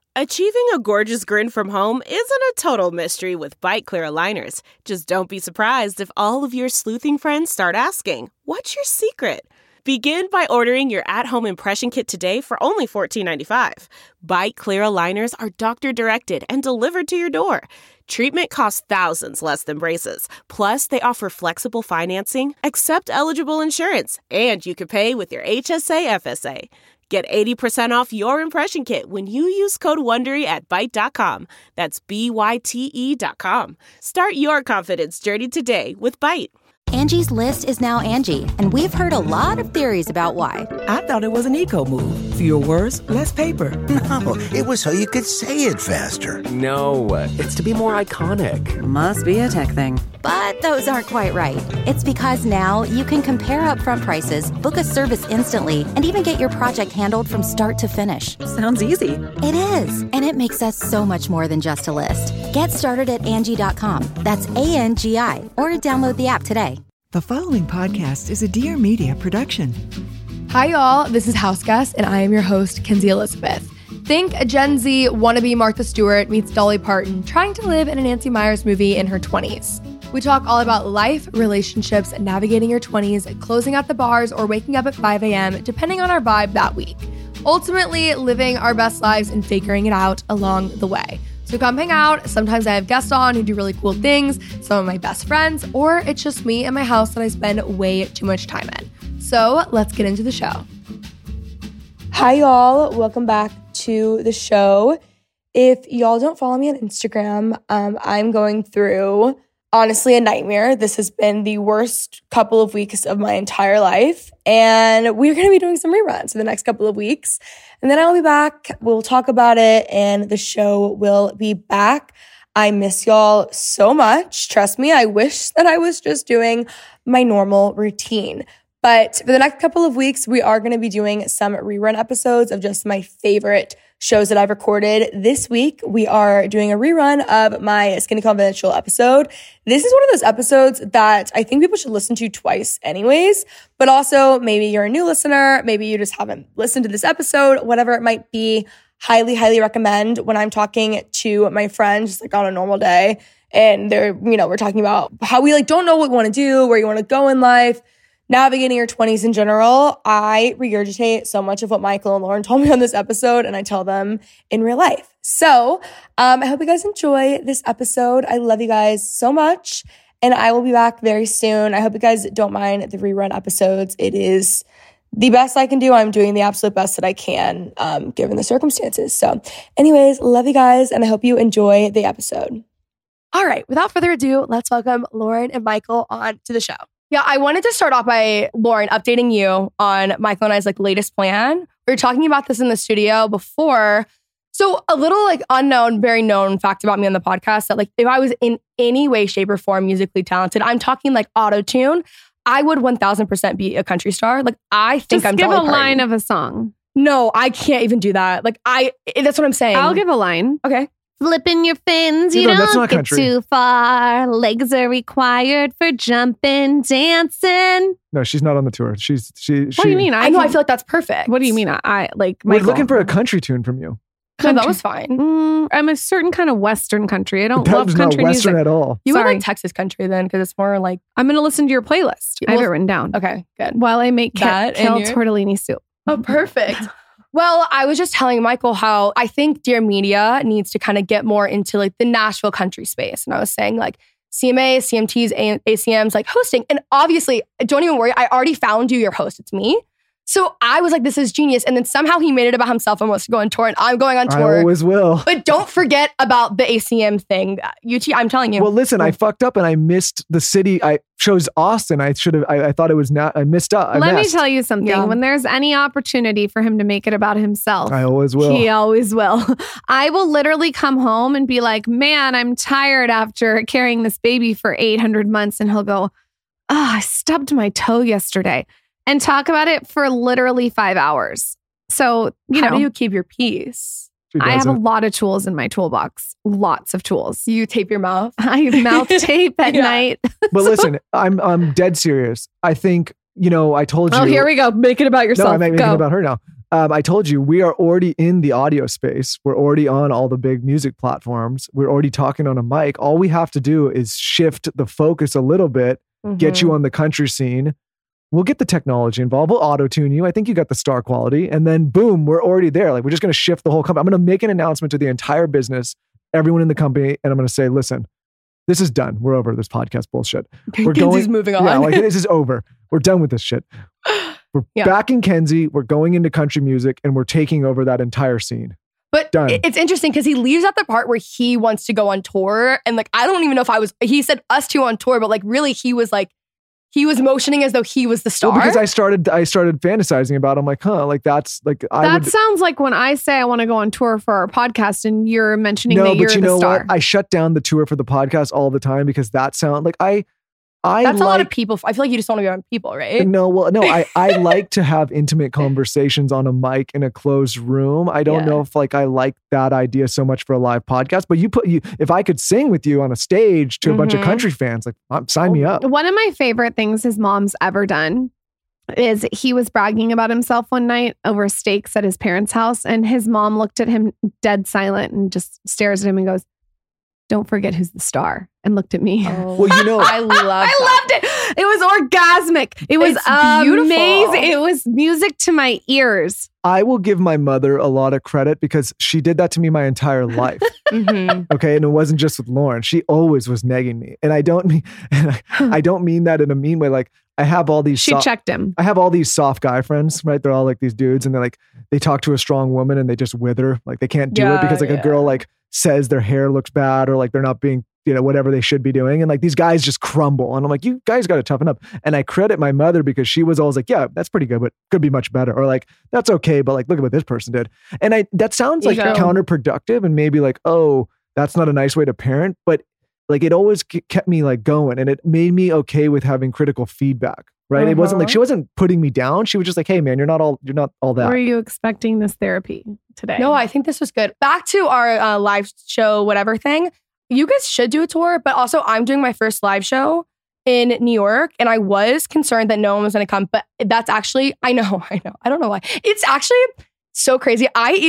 Achieving a gorgeous grin from home isn't a total mystery with Byte Clear aligners. Just don't be surprised if all of your sleuthing friends start asking, "What's your secret?" Begin by ordering your at-home impression kit today for only $14.95. Byte Clear aligners are doctor-directed and delivered to your door. Treatment costs thousands less than braces. Plus, they offer flexible financing, accept eligible insurance, and you can pay with your HSA FSA. Get 80% off your impression kit when you use code WONDERY at Byte.com. That's BYTE.com. Start your confidence journey today with Byte. Angie's List is now Angie, and we've heard a lot of theories about why. I thought it was an eco move. Fewer words, less paper. No, it was so you could say it faster. No, it's to be more iconic. Must be a tech thing. But those aren't quite right. It's because now you can compare upfront prices, book a service instantly, and even get your project handled from start to finish. Sounds easy. It is, and it makes us so much more than just a list. Get started at Angie.com. That's ANGI, or download the app today. The following podcast is a Dear Media production. Hi, y'all. This is House Guest, and I am your host, Kenzie Elizabeth. Think a Gen Z wannabe Martha Stewart meets Dolly Parton trying to live in a Nancy Meyers movie in her 20s. We talk all about life, relationships, navigating your 20s, closing out the bars, or waking up at 5 a.m., depending on our vibe that week. Ultimately, living our best lives and figuring it out along the way. So come hang out. Sometimes I have guests on who do really cool things, some of my best friends, or it's just me and my house that I spend way too much time in. So let's get into the show. Hi, y'all. Welcome back to the show. If y'all don't follow me on Instagram, I'm going through, honestly, a nightmare. This has been the worst couple of weeks of my entire life, and we're going to be doing some reruns for the next couple of weeks. And then I'll be back. We'll talk about it, and the show will be back. I miss y'all so much. Trust me, I wish that I was just doing my normal routine. But for the next couple of weeks, we are going to be doing some rerun episodes of just my favorite shows that I've recorded. This week, we are doing a rerun of my Skinny Confidential episode. This is one of those episodes that I think people should listen to twice anyways, but also maybe you're a new listener, maybe you just haven't listened to this episode, whatever it might be. Highly, highly recommend when I'm talking to my friends, just like on a normal day, and they're, we're talking about how we don't know what we want to do, where you want to go in life, navigating your 20s in general. I regurgitate so much of what Michael and Lauren told me on this episode, and I tell them in real life. So I hope you guys enjoy this episode. I love you guys so much, and I will be back very soon. I hope you guys don't mind the rerun episodes. It is the best I can do. I'm doing the absolute best that I can, given the circumstances. So anyways, love you guys, and I hope you enjoy the episode. All right, without further ado, let's welcome Lauren and Michael on to the show. Yeah, I wanted to start off by, Lauren, updating you on Michael and I's latest plan. We were talking about this in the studio before. So a little unknown, very known fact about me on the podcast that if I was in any way, shape, or form musically talented, I'm talking auto-tune, I would 1000% be a country star. I think I'm Dolly Parton. Just give a line of a song. No, I can't even do that. That's what I'm saying. I'll give a line. Okay. Flipping your fins, you don't get too far. Legs are required for jumping, dancing. No, she's not on the tour. She. What do you mean? I know. I feel like that's perfect. What do you mean? We're looking for a country tune from you. No, that was fine. I'm a certain kind of Western country. I don't that love was country not Western music at all. You would like Texas country then, because it's more I'm going to listen to your playlist. I have it written down. Okay, good. While I make kale tortellini soup. Oh, perfect. Well, I was just telling Michael how I think Dear Media needs to kind of get more into the Nashville country space. And I was saying CMA, CMTs, ACMs, hosting. And obviously, don't even worry, I already found you your host. It's me. So I was like, this is genius. And then somehow he made it about himself and wants to go on tour. And I'm going on tour. I always will. But don't forget about the ACM thing. I'm telling you. Well, listen, I fucked up and I missed the city. I chose Austin. I should have, I thought it was not, I missed up. Let me tell you something. Yeah. When there's any opportunity for him to make it about himself, I always will. He always will. I will literally come home and be like, man, I'm tired after carrying this baby for 800 months. And he'll go, I stubbed my toe yesterday. And talk about it for literally 5 hours. So, how do you keep your peace? I have a lot of tools in my toolbox. Lots of tools. You tape your mouth? I mouth tape at night. But listen, I'm dead serious. I think, I told you. Oh, here we go. Make it about yourself. No, I'm making it about her now. I told you, we are already in the audio space. We're already on all the big music platforms. We're already talking on a mic. All we have to do is shift the focus a little bit, get you on the country scene. We'll get the technology involved. We'll auto-tune you. I think you got the star quality. And then boom, we're already there. Like, we're just going to shift the whole company. I'm going to make an announcement to the entire business, everyone in the company. And I'm going to say, listen, this is done. We're over this podcast bullshit. We're moving on. Yeah, like, this is over. We're done with this shit. We're backing Kenzie. We're going into country music and we're taking over that entire scene. But Done. It's interesting because he leaves out the part where he wants to go on tour. And like, I don't even know if he said us two on tour, but like really he was motioning as though he was the star. Well, because I started fantasizing about it. I'm like, like that's like, sounds like when I say I want to go on tour for our podcast and you're mentioning that you're the star. No, but you know what? I shut down the tour for the podcast all the time because that sound like that's a lot of people. I feel like you just want to be around people, right? No, I like to have intimate conversations on a mic in a closed room. I don't know if like I like that idea so much for a live podcast, but if I could sing with you on a stage to a bunch of country fans, like sign me up. One of my favorite things his mom's ever done is he was bragging about himself one night over steaks at his parents' house, and his mom looked at him dead silent and just stares at him and goes, "Don't forget who's the star," and looked at me. Oh. Well, you know, I loved it. It was orgasmic. It was amazing. It was music to my ears. I will give my mother a lot of credit because she did that to me my entire life. Okay. And it wasn't just with Lauren. She always was negging me. And I don't mean that in a mean way. Like, I have all these. She checked him. I have all these soft guy friends, right? They're all like these dudes, and they talk to a strong woman and they just wither. Like, they can't do it because like a girl like says their hair looks bad or like they're not being, whatever they should be doing. And like these guys just crumble. And I'm like, you guys got to toughen up. And I credit my mother because she was always like, yeah, that's pretty good, but could be much better. Or like, that's okay, but like, look at what this person did. And that sounds like counterproductive and maybe like, oh, that's not a nice way to parent. But like, it always kept me like going, and it made me okay with having critical feedback. Right. It wasn't like, she wasn't putting me down. She was just like, hey man, you're not all that. Were you expecting this therapy today? No, I think this was good. Back to our live show, whatever thing. You guys should do a tour, but also I'm doing my first live show in New York, and I was concerned that no one was going to come, but that's actually, I know. I don't know why. It's actually so crazy.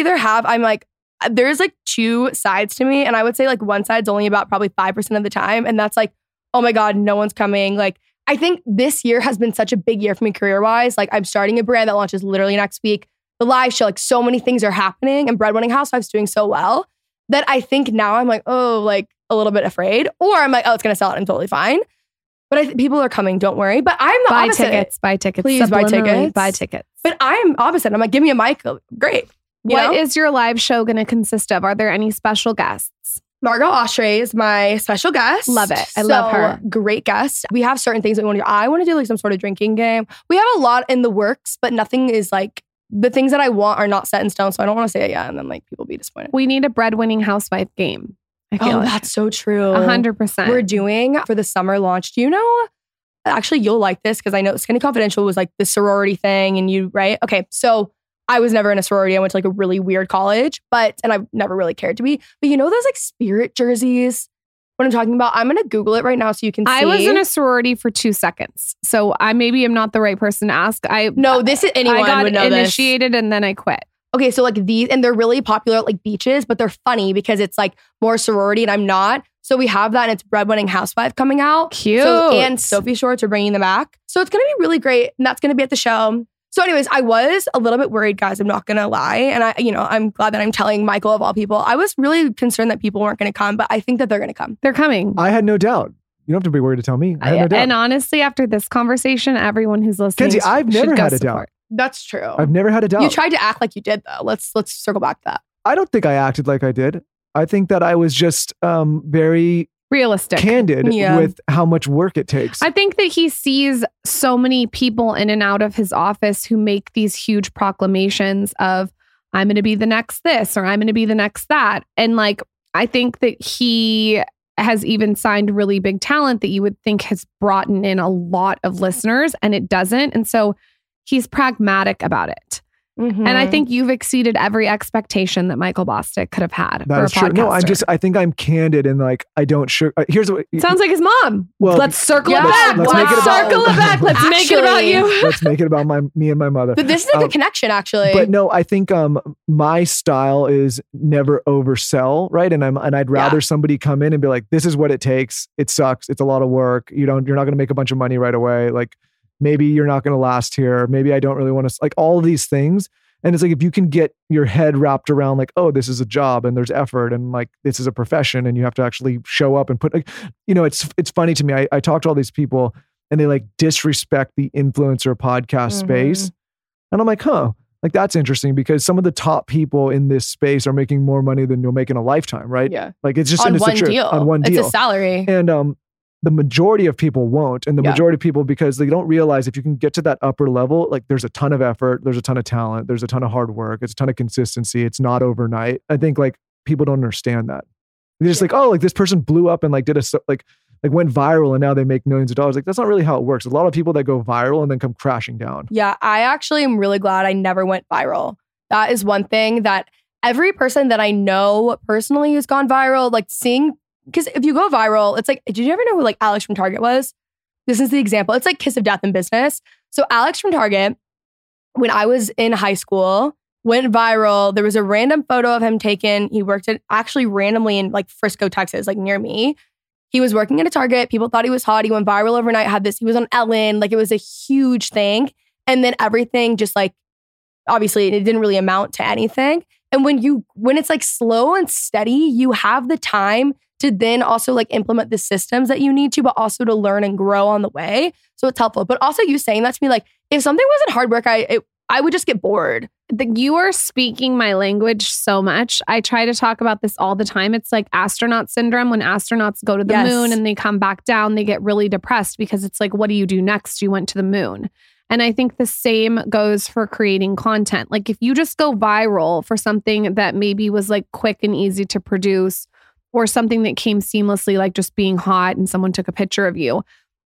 I'm like, there's like two sides to me, and I would say like one side's only about probably 5% of the time, and that's like, oh my God, no one's coming. Like, I think this year has been such a big year for me career-wise. Like, I'm starting a brand that launches literally next week. The live show, like so many things are happening, and Breadwinning Housewives doing so well that I think now I'm like, oh, like a little bit afraid, or I'm like, oh, it's going to sell it. I'm totally fine. But people are coming. Don't worry. But I'm the opposite. Buy tickets. Please buy tickets. Buy tickets. But I'm opposite. I'm like, give me a mic. Great. What is your live show going to consist of? Are there any special guests? Margot Oshry is my special guest. Love it. I love her. Great guest. We have certain things that we want to do. I want to do like some sort of drinking game. We have a lot in the works, but nothing is like, the things that I want are not set in stone. So I don't want to say it yet and then like people be disappointed. We need a breadwinning housewife game. I feel like. That's so true. 100%. We're doing for the summer launch. Do you know, actually you'll like this because I know Skinny Confidential was like the sorority thing and you, right? Okay. So I was never in a sorority. I went to like a really weird college, and I've never really cared to be. But you know those like spirit jerseys? What I'm talking about? I'm going to Google it right now so you can see. I was in a sorority for 2 seconds. So I maybe am not the right person to ask. Anyone would know initiated and then I quit. Okay, so like these, and they're really popular at like beaches, but they're funny because it's like more sorority and I'm not. So we have that, and it's Breadwinning Housewife coming out. Cute. And Sophie Shorts are bringing them back. So it's going to be really great, and that's going to be at the show. So anyways, I was a little bit worried, guys. I'm not going to lie. And I'm glad that I'm telling Michael of all people. I was really concerned that people weren't going to come, but I think that they're going to come. They're coming. I had no doubt. You don't have to be worried to tell me. I had no doubt. And honestly, after this conversation, everyone who's listening, Kenzie, I've never had a doubt. That's true. I've never had a doubt. You tried to act like you did, though. Let's circle back to that. I don't think I acted like I did. I think that I was just very realistic, candid with how much work it takes. I think that he sees so many people in and out of his office who make these huge proclamations of, I'm going to be the next this, or I'm going to be the next that. And like, I think that he has even signed really big talent that you would think has brought in a lot of listeners, and it doesn't. And so he's pragmatic about it. And I think you've exceeded every expectation that Michael Bosstick could have had for a podcaster. No, I think I'm candid and like, I don't here's what. Sounds like his mom. Well, let's circle it back. Let's circle it back. Let's make it about you. Let's make it about me and my mother. But this is a good connection, actually. But no, I think my style is never oversell, right? And I'd rather somebody come in and be like, this is what it takes. It sucks. It's a lot of work. You're not going to make a bunch of money right away. Like, maybe you're not going to last here. Maybe I don't really want to, like, all of these things. And it's like, if you can get your head wrapped around like, oh, this is a job and there's effort and like, this is a profession and you have to actually show up and put, like, it's funny to me. I talk to all these people and they like disrespect the influencer podcast space. And I'm like, like that's interesting because some of the top people in this space are making more money than you'll make in a lifetime, right? Yeah. Like it's just on one deal. It's a salary. And the majority of people won't. And the majority of people, because they don't realize if you can get to that upper level, like there's a ton of effort, there's a ton of talent, there's a ton of hard work, it's a ton of consistency. It's not overnight. I think like people don't understand that. They're just like, oh, like this person blew up and like did like went viral and now they make millions of dollars. Like that's not really how it works. A lot of people that go viral and then come crashing down. Yeah, I actually am really glad I never went viral. That is one thing that every person that I know personally who's gone viral, like seeing, because if you go viral, it's like, did you ever know who like Alex from Target was? This is the example. It's like kiss of death in business. So Alex from Target, when I was in high school, went viral. There was a random photo of him taken. He worked at actually randomly in like Frisco, Texas, like near me. He was working at a Target. People thought he was hot. He went viral overnight, he was on Ellen. Like it was a huge thing. And then everything just like, obviously it didn't really amount to anything. And when it's like slow and steady, you have the time to then also like implement the systems that you need to, but also to learn and grow on the way. So it's helpful. But also you saying that to me, like if something wasn't hard work, I would just get bored. You are speaking my language so much. I try to talk about this all the time. It's like astronaut syndrome. When astronauts go to the moon and they come back down, they get really depressed because it's like, what do you do next? You went to the moon. And I think the same goes for creating content. Like if you just go viral for something that maybe was like quick and easy to produce, or something that came seamlessly, like just being hot and someone took a picture of you,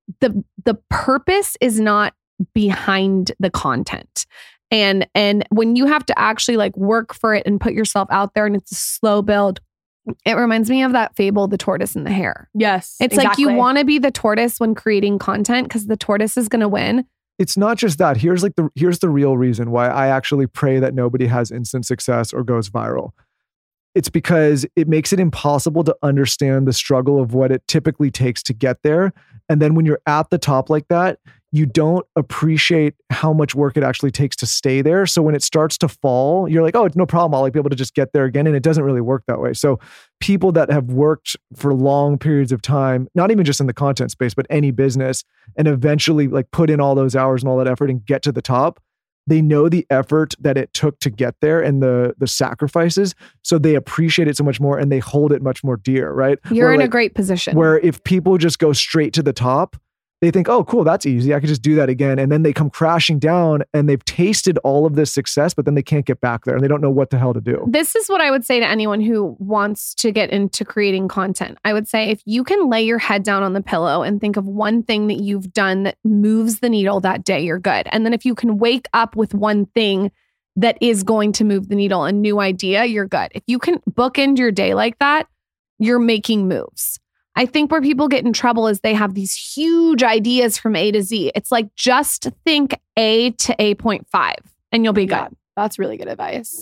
the purpose is not behind the content. And when you have to actually like work for it and put yourself out there and it's a slow build, it reminds me of that fable, The Tortoise and the Hare. Yes, it's exactly. Like you want to be the tortoise when creating content because the tortoise is going to win. It's not just that. Here's the real reason why I actually pray that nobody has instant success or goes viral. It's because it makes it impossible to understand the struggle of what it typically takes to get there. And then when you're at the top like that, you don't appreciate how much work it actually takes to stay there. So when it starts to fall, you're like, oh, it's no problem. I'll like be able to just get there again. And it doesn't really work that way. So people that have worked for long periods of time, not even just in the content space, but any business, and eventually like put in all those hours and all that effort and get to the top, they know the effort that it took to get there and the sacrifices. So they appreciate it so much more and they hold it much more dear, right? You're in a great position. Where if people just go straight to the top, they think, oh, cool, that's easy. I could just do that again. And then they come crashing down and they've tasted all of this success, but then they can't get back there and they don't know what the hell to do. This is what I would say to anyone who wants to get into creating content. I would say if you can lay your head down on the pillow and think of one thing that you've done that moves the needle that day, you're good. And then if you can wake up with one thing that is going to move the needle, a new idea, you're good. If you can bookend your day like that, you're making moves. I think where people get in trouble is they have these huge ideas from A to Z. It's like, just think A to A.5 and you'll be good. That's really good advice.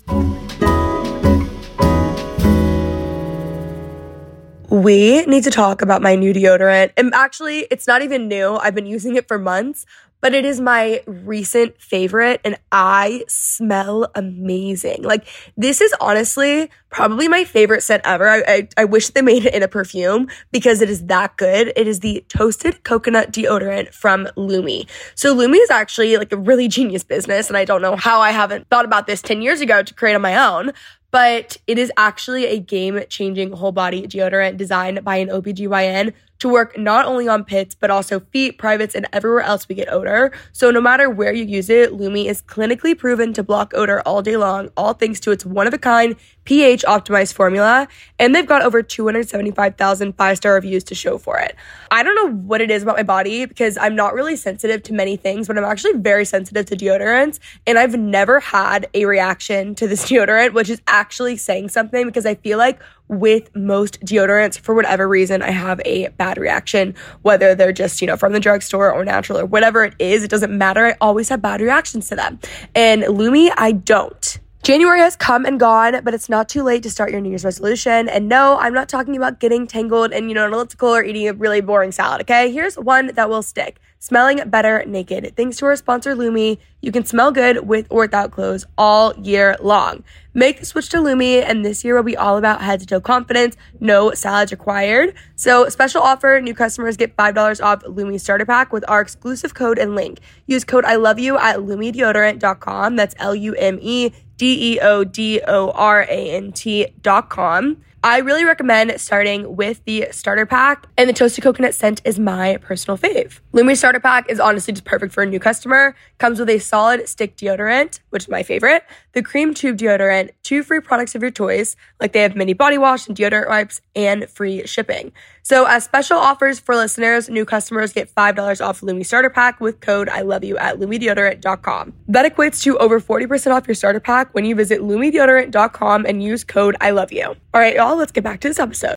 We need to talk about my new deodorant. And actually, it's not even new. I've been using it for months, but it is my recent favorite and I smell amazing. Like, this is honestly probably my favorite scent ever. I wish they made it in a perfume because it is that good. It is the Toasted Coconut Deodorant from Lumi. So Lumi is actually like a really genius business, and I don't know how I haven't thought about this 10 years ago to create on my own. But it is actually a game-changing whole-body deodorant designed by an OBGYN to work not only on pits, but also feet, privates, and everywhere else we get odor. So no matter where you use it, Lumi is clinically proven to block odor all day long, all thanks to its one-of-a-kind pH optimized formula. And they've got over 275,000 5-star reviews to show for it. I don't know what it is about my body because I'm not really sensitive to many things, but I'm actually very sensitive to deodorants. And I've never had a reaction to this deodorant, which is actually saying something because I feel like with most deodorants, for whatever reason, I have a bad reaction, whether they're just, from the drugstore or natural or whatever it is, it doesn't matter. I always have bad reactions to them. And Lumi, I don't. January has come and gone, but it's not too late to start your New Year's resolution. And no, I'm not talking about getting tangled in, an elliptical or eating a really boring salad, okay? Here's one that will stick. Smelling better naked. Thanks to our sponsor, Lumi, you can smell good with or without clothes all year long. Make the switch to Lumi, and this year will be all about head-to-toe confidence, no salads required. So, special offer, new customers get $5 off Lumi Starter Pack with our exclusive code and link. Use code I love you at LumiDeodorant.com. That's LumiDeodorant.com. I really recommend starting with the starter pack, and the toasted coconut scent is my personal fave. Lumi Starter Pack is honestly just perfect for a new customer. Comes with a solid stick deodorant, which is my favorite, the cream tube deodorant, 2 free products of your choice, like they have mini body wash and deodorant wipes, and free shipping. So as special offers for listeners, new customers get $5 off Lumi Starter Pack with code I love you at LumiDeodorant.com. That equates to over 40% off your starter pack when you visit LumiDeodorant.com and use code I love you. All right, y'all, let's get back to this episode.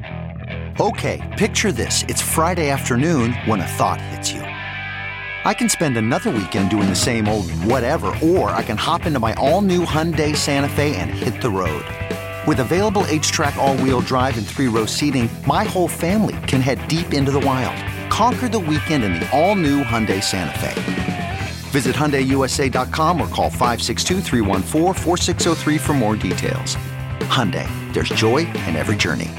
Okay, picture this. It's Friday afternoon when a thought hits you. I can spend another weekend doing the same old whatever, or I can hop into my all-new Hyundai Santa Fe and hit the road. With available H-Track all-wheel drive and 3-row seating, my whole family can head deep into the wild. Conquer the weekend in the all-new Hyundai Santa Fe. Visit HyundaiUSA.com or call 562-314-4603 for more details. Hyundai, there's joy in every journey.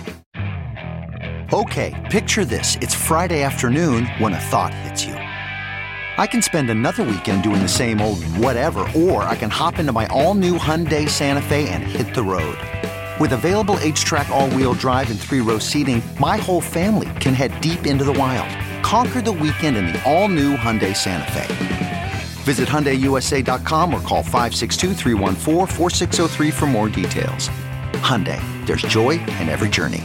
Okay, picture this. It's Friday afternoon when a thought hits you. I can spend another weekend doing the same old whatever, or I can hop into my all-new Hyundai Santa Fe and hit the road. With available H-Track all-wheel drive and 3-row seating, my whole family can head deep into the wild. Conquer the weekend in the all-new Hyundai Santa Fe. Visit HyundaiUSA.com or call 562-314-4603 for more details. Hyundai, there's joy in every journey.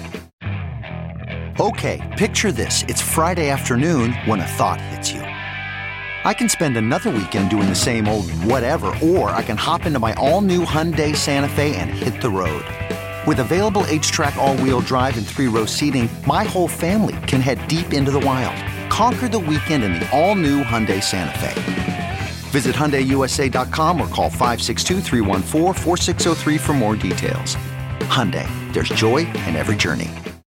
Okay, picture this. It's Friday afternoon when a thought hits you. I can spend another weekend doing the same old whatever, or I can hop into my all-new Hyundai Santa Fe and hit the road. With available H-Track all-wheel drive and 3-row seating, my whole family can head deep into the wild. Conquer the weekend in the all-new Hyundai Santa Fe. Visit HyundaiUSA.com or call 562-314-4603 for more details. Hyundai, there's joy in every journey.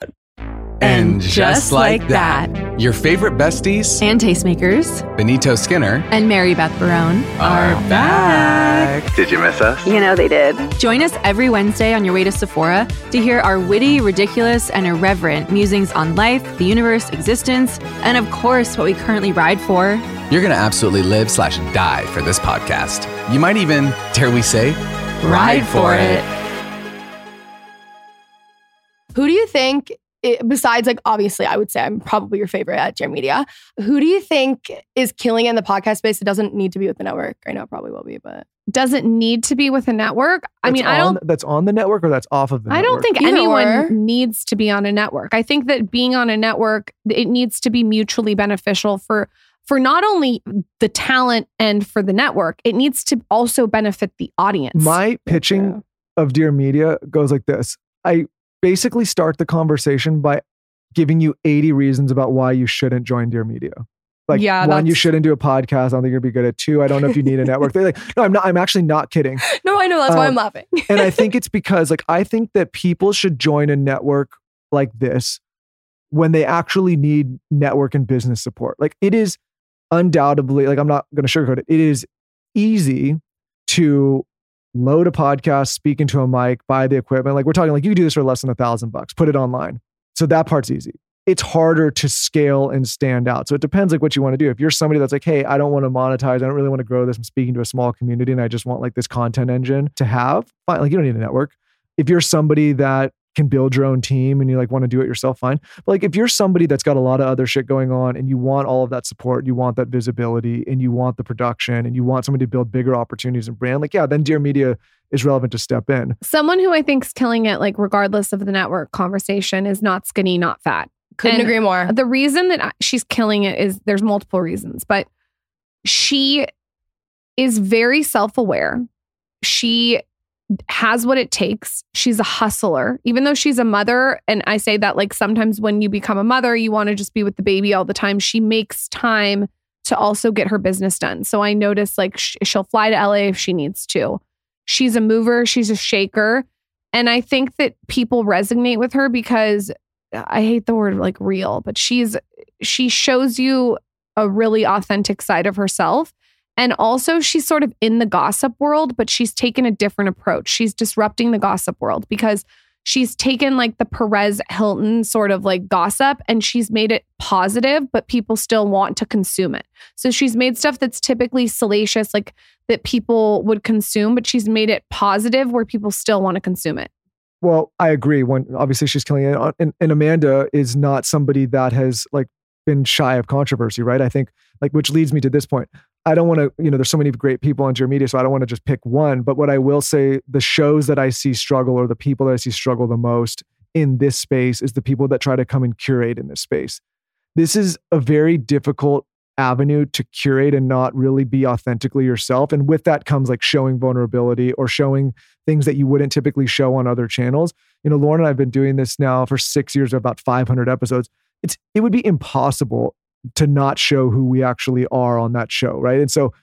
And just like that, your favorite besties and tastemakers, Benito Skinner and Mary Beth Barone, are back. Did you miss us? You know they did. Join us every Wednesday on your way to Sephora to hear our witty, ridiculous, and irreverent musings on life, the universe, existence, and of course, what we currently ride for. You're going to absolutely live/die for this podcast. You might even, dare we say, ride for it. Who do you think, besides, obviously, I would say I'm probably your favorite at Jam Media. Who do you think is killing it in the podcast space? It doesn't need to be with the network. I know it probably will be, but doesn't need to be with a network. That's on the network or that's off of the network? I don't think anyone needs to be on a network. I think that being on a network, it needs to be mutually beneficial for not only the talent and for the network, it needs to also benefit the audience. My pitching of Dear Media goes like this. I basically start the conversation by giving you 80 reasons about why you shouldn't join Dear Media. One, you shouldn't do a podcast. I don't think you're gonna be good at. 2, I don't know if you need a network. They're like, no, I'm not. I'm actually not kidding. No, I know. That's why I'm laughing. And I think it's because I think that people should join a network like this when they actually need network and business support. It is undoubtedly, I'm not going to sugarcoat it. It is easy to load a podcast, speak into a mic, buy the equipment. We're talking you can do this for less than $1,000, put it online. So that part's easy. It's harder to scale and stand out. So it depends what you want to do. If you're somebody that's hey, I don't want to monetize. I don't really want to grow this. I'm speaking to a small community and I just want this content engine to have, fine. You don't need a network. If you're somebody that can build your own team and you like want to do it yourself, fine. But like if you're somebody that's got a lot of other shit going on and you want all of that support, you want that visibility and you want the production and you want somebody to build bigger opportunities and brand, like, yeah, then Dear Media is relevant to step in. Someone who I think's killing it, like regardless of the network conversation, is Not Skinny, Not Fat. Couldn't agree more. The reason that she's killing it is there's multiple reasons, but she is very self-aware. She has what it takes. She's a hustler, even though she's a mother. And I say that like sometimes when you become a mother, you want to just be with the baby all the time. She makes time to also get her business done. So I notice like she'll fly to LA if she needs to. She's a mover. She's a shaker. And I think that people resonate with her because I hate the word like real, but she shows you a really authentic side of herself. And also she's sort of in the gossip world, but she's taken a different approach. She's disrupting the gossip world because she's taken like the Perez Hilton sort of like gossip and she's made it positive, but people still want to consume it. So she's made stuff that's typically salacious, like that people would consume, but she's made it positive where people still want to consume it. Well, I agree. When obviously she's killing it, and Amanda is not somebody that has like been shy of controversy, right? I think like, which leads me to this point. I don't want to, there's so many great people on Dear Media, so I don't want to just pick one. But what I will say, the shows that I see struggle or the people that I see struggle the most in this space is the people that try to come and curate in this space. This is a very difficult avenue to curate and not really be authentically yourself. And with that comes like showing vulnerability or showing things that you wouldn't typically show on other channels. Lauren and I have been doing this now for 6 years, about 500 episodes. It would be impossible to not show who we actually are on that show, right? And so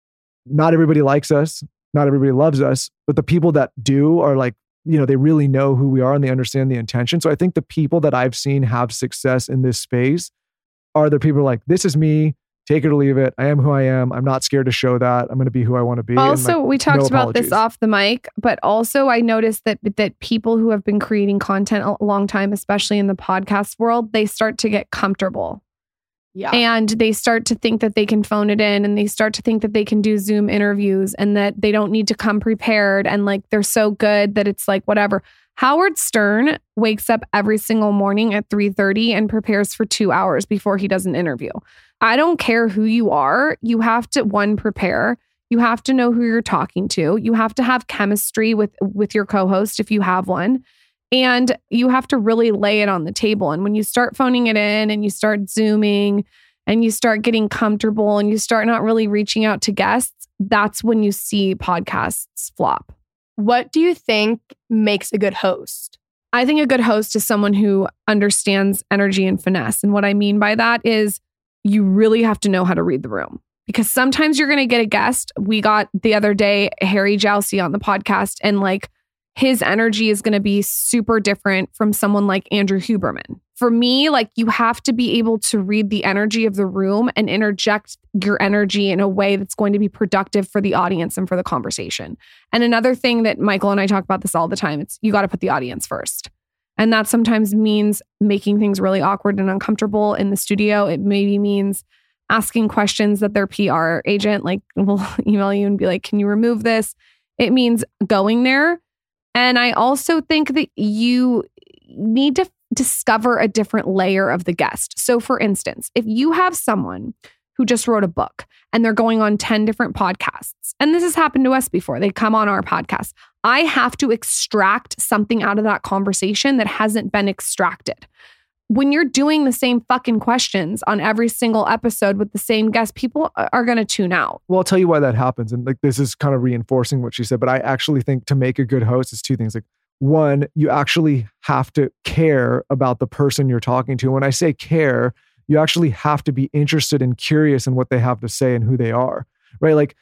not everybody likes us, not everybody loves us, but the people that do are like, they really know who we are and they understand the intention. So I think the people that I've seen have success in this space are the people like, this is me, take it or leave it. I am who I am. I'm not scared to show that. I'm going to be who I want to be. Also, we talked about this off the mic, but also I noticed that people who have been creating content a long time, especially in the podcast world, they start to get comfortable. Yeah. And they start to think that they can phone it in and they start to think that they can do Zoom interviews and that they don't need to come prepared and like they're so good that it's like whatever. Howard Stern wakes up every single morning at 3:30 and prepares for 2 hours before he does an interview. I don't care who you are. You have to, one, prepare. You have to know who you're talking to. You have to have chemistry with your co-host if you have one. And you have to really lay it on the table. And when you start phoning it in and you start Zooming and you start getting comfortable and you start not really reaching out to guests, that's when you see podcasts flop. What do you think makes a good host? I think a good host is someone who understands energy and finesse. And what I mean by that is you really have to know how to read the room. Because sometimes you're going to get a guest. We got the other day Harry Jowsey on the podcast and like his energy is going to be super different from someone like Andrew Huberman. For me, like you have to be able to read the energy of the room and interject your energy in a way that's going to be productive for the audience and for the conversation. And another thing that Michael and I talk about this all the time, it's you got to put the audience first. And that sometimes means making things really awkward and uncomfortable in the studio. It maybe means asking questions that their PR agent like will email you and be like, can you remove this? It means going there. And I also think that you need to discover a different layer of the guest. So for instance, if you have someone who just wrote a book and they're going on 10 different podcasts, and this has happened to us before, they come on our podcast, I have to extract something out of that conversation that hasn't been extracted. When you're doing the same fucking questions on every single episode with the same guest, people are going to tune out. Well, I'll tell you why that happens. And like, this is kind of reinforcing what she said, but I actually think to make a good host is two things. Like one, you actually have to care about the person you're talking to. When I say care, you actually have to be interested and curious in what they have to say and who they are, right? Like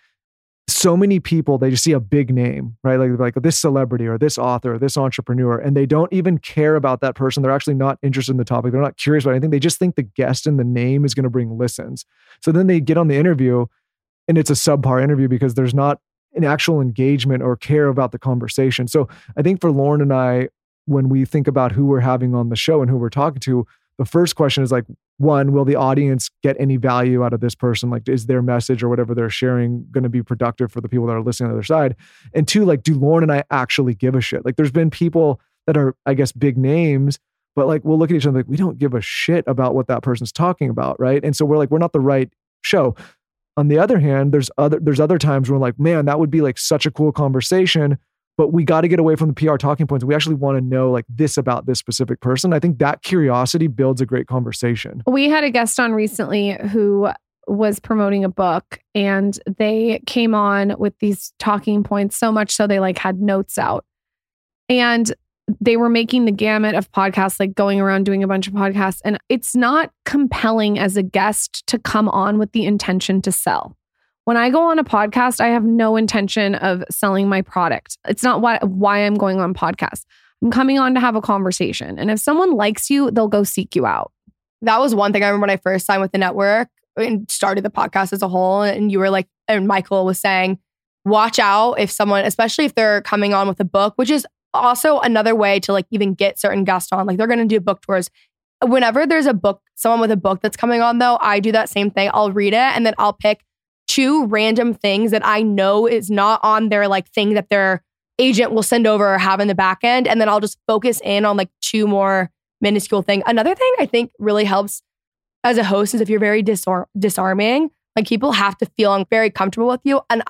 so many people, they just see a big name, right? Like this celebrity or this author or this entrepreneur, and they don't even care about that person. They're actually not interested in the topic. They're not curious about anything. They just think the guest and the name is going to bring listens. So then they get on the interview and it's a subpar interview because there's not an actual engagement or care about the conversation. So I think for Lauren and I, when we think about who we're having on the show and who we're talking to, the first question is like, one, will the audience get any value out of this person? Like, is their message or whatever they're sharing going to be productive for the people that are listening on the other side? And two, like, do Lauren and I actually give a shit? Like, there's been people that are, I guess, big names, but like we'll look at each other like, we don't give a shit about what that person's talking about, right? And so we're like, we're not the right show. On the other hand, there's other times where we're like, man, that would be like such a cool conversation, but we got to get away from the PR talking points. We actually want to know like this about this specific person. I think that curiosity builds a great conversation. We had a guest on recently who was promoting a book, and they came on with these talking points so much so they like had notes out, and they were making the gamut of podcasts, like going around doing a bunch of podcasts. And it's not compelling as a guest to come on with the intention to sell. When I go on a podcast, I have no intention of selling my product. It's not why I'm going on podcasts. I'm coming on to have a conversation. And if someone likes you, they'll go seek you out. That was one thing I remember when I first signed with the network and started the podcast as a whole. And you were like, and Michael was saying, watch out if someone, especially if they're coming on with a book, which is also another way to like even get certain guests on. Like they're going to do book tours. Whenever there's a book, someone with a book that's coming on though, I do that same thing. I'll read it and then I'll pick 2 random things that I know is not on their like thing that their agent will send over or have in the back end. And then I'll just focus in on like 2 more minuscule things. Another thing I think really helps as a host is if you're very disarming, like people have to feel very comfortable with you. And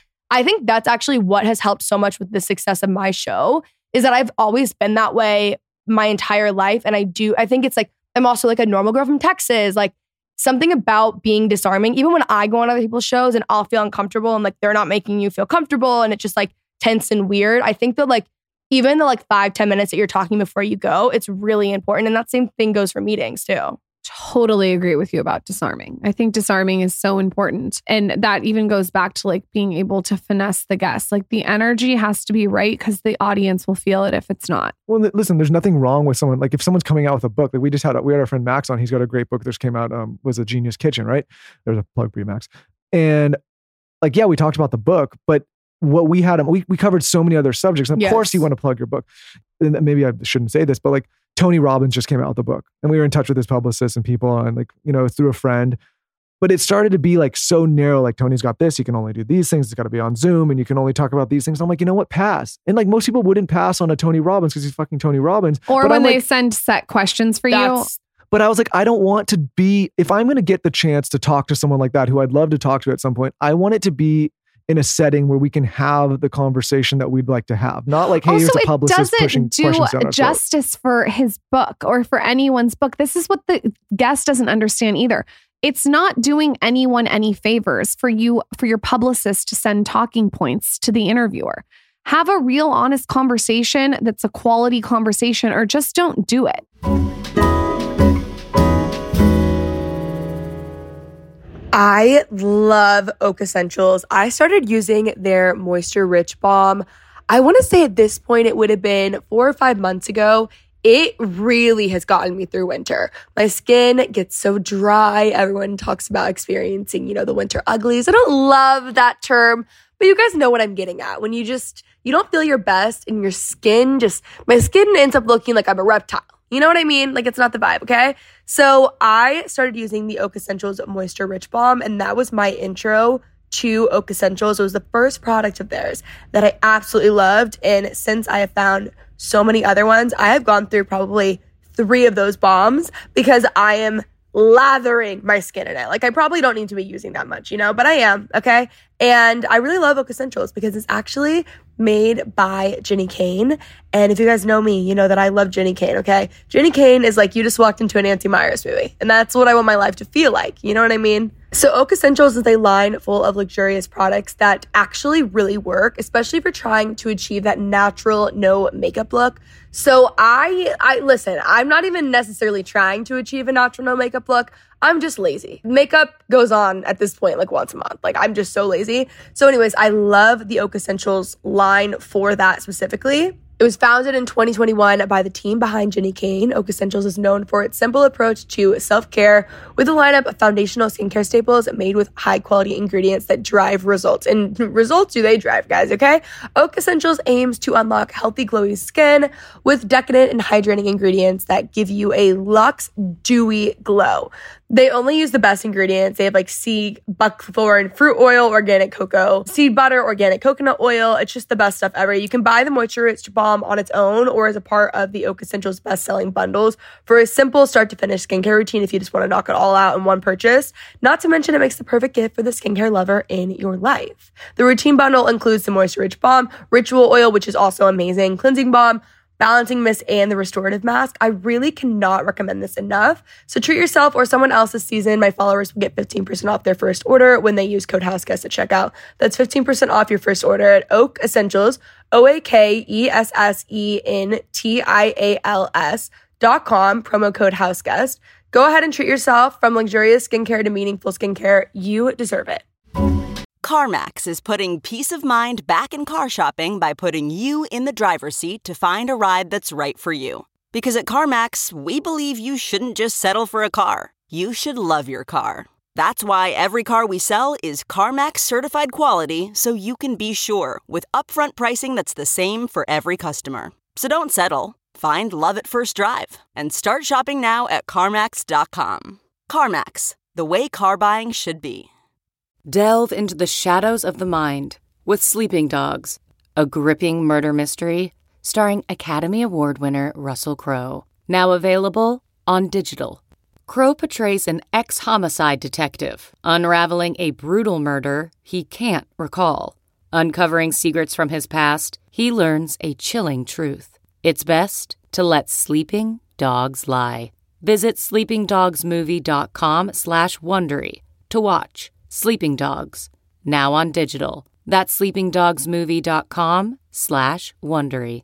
I think that's actually what has helped so much with the success of my show is that I've always been that way my entire life. And I think it's like, I'm also like a normal girl from Texas, like something about being disarming, even when I go on other people's shows and I'll feel uncomfortable and like, they're not making you feel comfortable and it's just like tense and weird. I think that like, even the like 5-10 minutes that you're talking before you go, it's really important. And that same thing goes for meetings too. Totally agree with you about disarming. I think disarming is so important. And that even goes back to like being able to finesse the guests. Like the energy has to be right because the audience will feel it if it's not. Well, listen, there's nothing wrong with someone. Like if someone's coming out with a book, like we had our friend Max on, he's got a great book that just came out, was A Genius Kitchen, right? There's a plug for you, Max. And like, yeah, we talked about the book, but what we had, we covered so many other subjects. And of course you want to plug your book. And maybe I shouldn't say this, but like Tony Robbins just came out with a book and we were in touch with his publicist and people and like, you know, through a friend, but it started to be like so narrow. Like Tony's got this, you can only do these things. It's got to be on Zoom and you can only talk about these things. I'm like, you know what? Pass. And like most people wouldn't pass on a Tony Robbins because he's fucking Tony Robbins. Or but when they send set questions for you. But I was like, I don't want to be, if I'm going to get the chance to talk to someone like that, who I'd love to talk to at some point, I want it to be in a setting where we can have the conversation that we'd like to have. Not like, hey, also, here's a publicist pushing questions down our throat. Justice for his book or for anyone's book. This is what the guest doesn't understand either. It's not doing anyone any favors for your publicist to send talking points to the interviewer. Have a real honest conversation that's a quality conversation, or just don't do it. I love Oak Essentials. I started using their Moisture Rich Balm. I want to say at this point, it would have been 4 or 5 months ago. It really has gotten me through winter. My skin gets so dry. Everyone talks about experiencing, the winter uglies. I don't love that term, but you guys know what I'm getting at. When you don't feel your best and your skin my skin ends up looking like I'm a reptile. You know what I mean? Like it's not the vibe, okay? So I started using the Oak Essentials Moisture Rich Balm, and that was my intro to Oak Essentials. It was the first product of theirs that I absolutely loved. And since I have found so many other ones, I have gone through probably 3 of those balms because I am lathering my skin in it. Like I probably don't need to be using that much, but I am, okay? And I really love Oak Essentials because it's actually made by Jenny Kane. And if you guys know me, you know that I love Jenny Kane, okay? Jenny Kane is like you just walked into a Nancy Meyers movie. And that's what I want my life to feel like. You know what I mean? So Oak Essentials is a line full of luxurious products that actually really work, especially for trying to achieve that natural, no makeup look. So I listen, I'm not even necessarily trying to achieve a natural, no makeup look. I'm just lazy. Makeup goes on at this point like once a month. Like I'm just so lazy. So anyways, I love the Oak Essentials line for that specifically. It was founded in 2021 by the team behind Jenny Kane. Oak Essentials is known for its simple approach to self-care with a lineup of foundational skincare staples made with high-quality ingredients that drive results. And results do they drive, guys, okay? Oak Essentials aims to unlock healthy, glowy skin with decadent and hydrating ingredients that give you a luxe, dewy glow. They only use the best ingredients. They have like sea buckthorn, fruit oil, organic cocoa, seed butter, organic coconut oil. It's just the best stuff ever. You can buy the Moisture Rich Balm balm on its own or as a part of the Oak Essentials best-selling bundles for a simple start-to-finish skincare routine if you just want to knock it all out in one purchase. Not to mention, it makes the perfect gift for the skincare lover in your life. The routine bundle includes the Moisture Rich Balm, Ritual Oil, which is also amazing, Cleansing Balm, Balancing Mist, and the Restorative Mask. I really cannot recommend this enough. So treat yourself or someone else this season. My followers will get 15% off their first order when they use code HouseGuest at checkout. That's 15% off your first order at Oak Essentials, OAKESSENTIALS.com, promo code HouseGuest. Go ahead and treat yourself. From luxurious skincare to meaningful skincare, you deserve it. CarMax is putting peace of mind back in car shopping by putting you in the driver's seat to find a ride that's right for you. Because at CarMax, we believe you shouldn't just settle for a car. You should love your car. That's why every car we sell is CarMax certified quality, so you can be sure with upfront pricing that's the same for every customer. So don't settle. Find love at first drive and start shopping now at CarMax.com. CarMax, the way car buying should be. Delve into the shadows of the mind with Sleeping Dogs, a gripping murder mystery starring Academy Award winner Russell Crowe. Now available on digital. Crowe portrays an ex-homicide detective unraveling a brutal murder he can't recall. Uncovering secrets from his past, he learns a chilling truth. It's best to let sleeping dogs lie. Visit sleepingdogsmovie.com/Wondery to watch Sleeping Dogs, now on digital. That's sleepingdogsmovie.com/Wondery.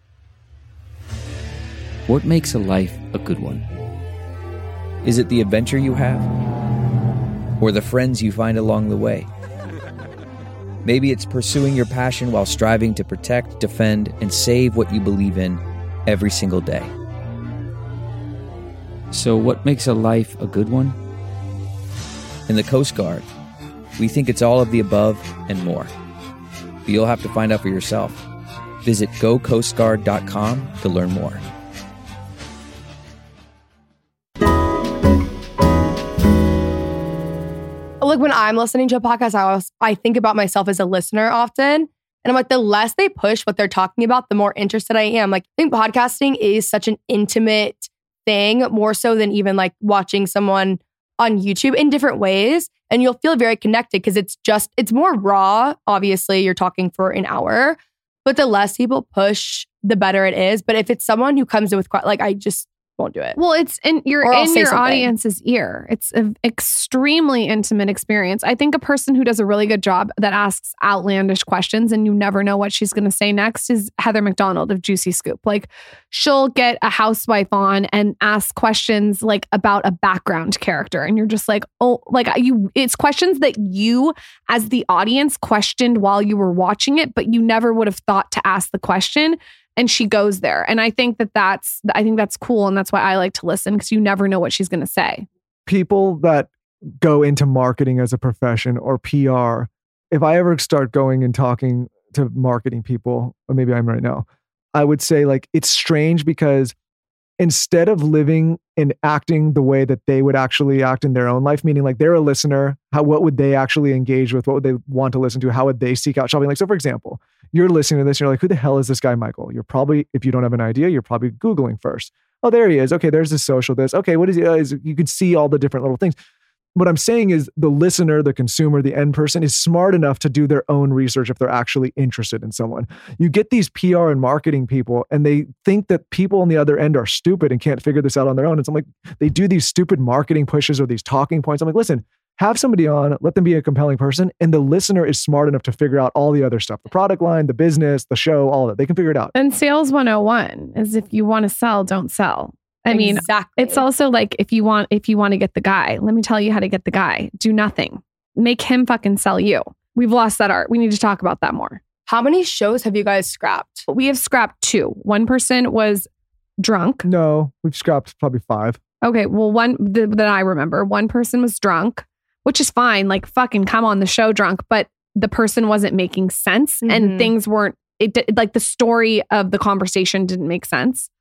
What makes a life a good one? Is it the adventure you have? Or the friends you find along the way? Maybe it's pursuing your passion while striving to protect, defend, and save what you believe in every single day. So what makes a life a good one? In the Coast Guard, we think it's all of the above and more. But you'll have to find out for yourself. Visit gocoastguard.com to learn more. Like when I'm listening to a podcast, I think about myself as a listener often. And I'm like, the less they push what they're talking about, the more interested I am. Like, I think podcasting is such an intimate thing, more so than even like watching someone on YouTube in different ways. And you'll feel very connected because it's more raw. Obviously, you're talking for an hour, but the less people push, the better it is. But if it's someone who comes in with, like, I just won't do it. Well, you're in your audience's ear. It's an extremely intimate experience. I think a person who does a really good job that asks outlandish questions and you never know what she's going to say next is Heather McDonald of Juicy Scoop. Like, she'll get a housewife on and ask questions like about a background character. And you're just like, oh, like it's questions that you as the audience questioned while you were watching it, but you never would have thought to ask the question. And she goes there. And I think that's cool. And that's why I like to listen, because you never know what she's going to say. People that go into marketing as a profession or PR, if I ever start going and talking to marketing people, or maybe I'm right now, I would say like, it's strange because instead of living and acting the way that they would actually act in their own life, meaning like they're a listener, what would they actually engage with? What would they want to listen to? How would they seek out shopping? Like, so for example, you're listening to this, and you're like, who the hell is this guy, Michael? You're probably, if you don't have an idea, you're probably Googling first. Oh, there he is. Okay, there's his social this. Okay, what is he? You can see all the different little things. What I'm saying is the listener, the consumer, the end person is smart enough to do their own research if they're actually interested in someone. You get these PR and marketing people and they think that people on the other end are stupid and can't figure this out on their own. And so I'm like, they do these stupid marketing pushes or these talking points. I'm like, listen, have somebody on, let them be a compelling person. And the listener is smart enough to figure out all the other stuff, the product line, the business, the show, all of it. They can figure it out. And sales 101 is if you want to sell, don't sell. I mean, it's also like, if you want to get the guy, let me tell you how to get the guy. Do nothing. Make him fucking sell you. We've lost that art. We need to talk about that more. How many shows have you guys scrapped? We have scrapped 2. One person was drunk. No, we've scrapped probably 5. Okay. Well, one that I remember, one person was drunk, which is fine. Like, fucking come on the show drunk, but the person wasn't making sense and things weren't, like the story of the conversation didn't make sense.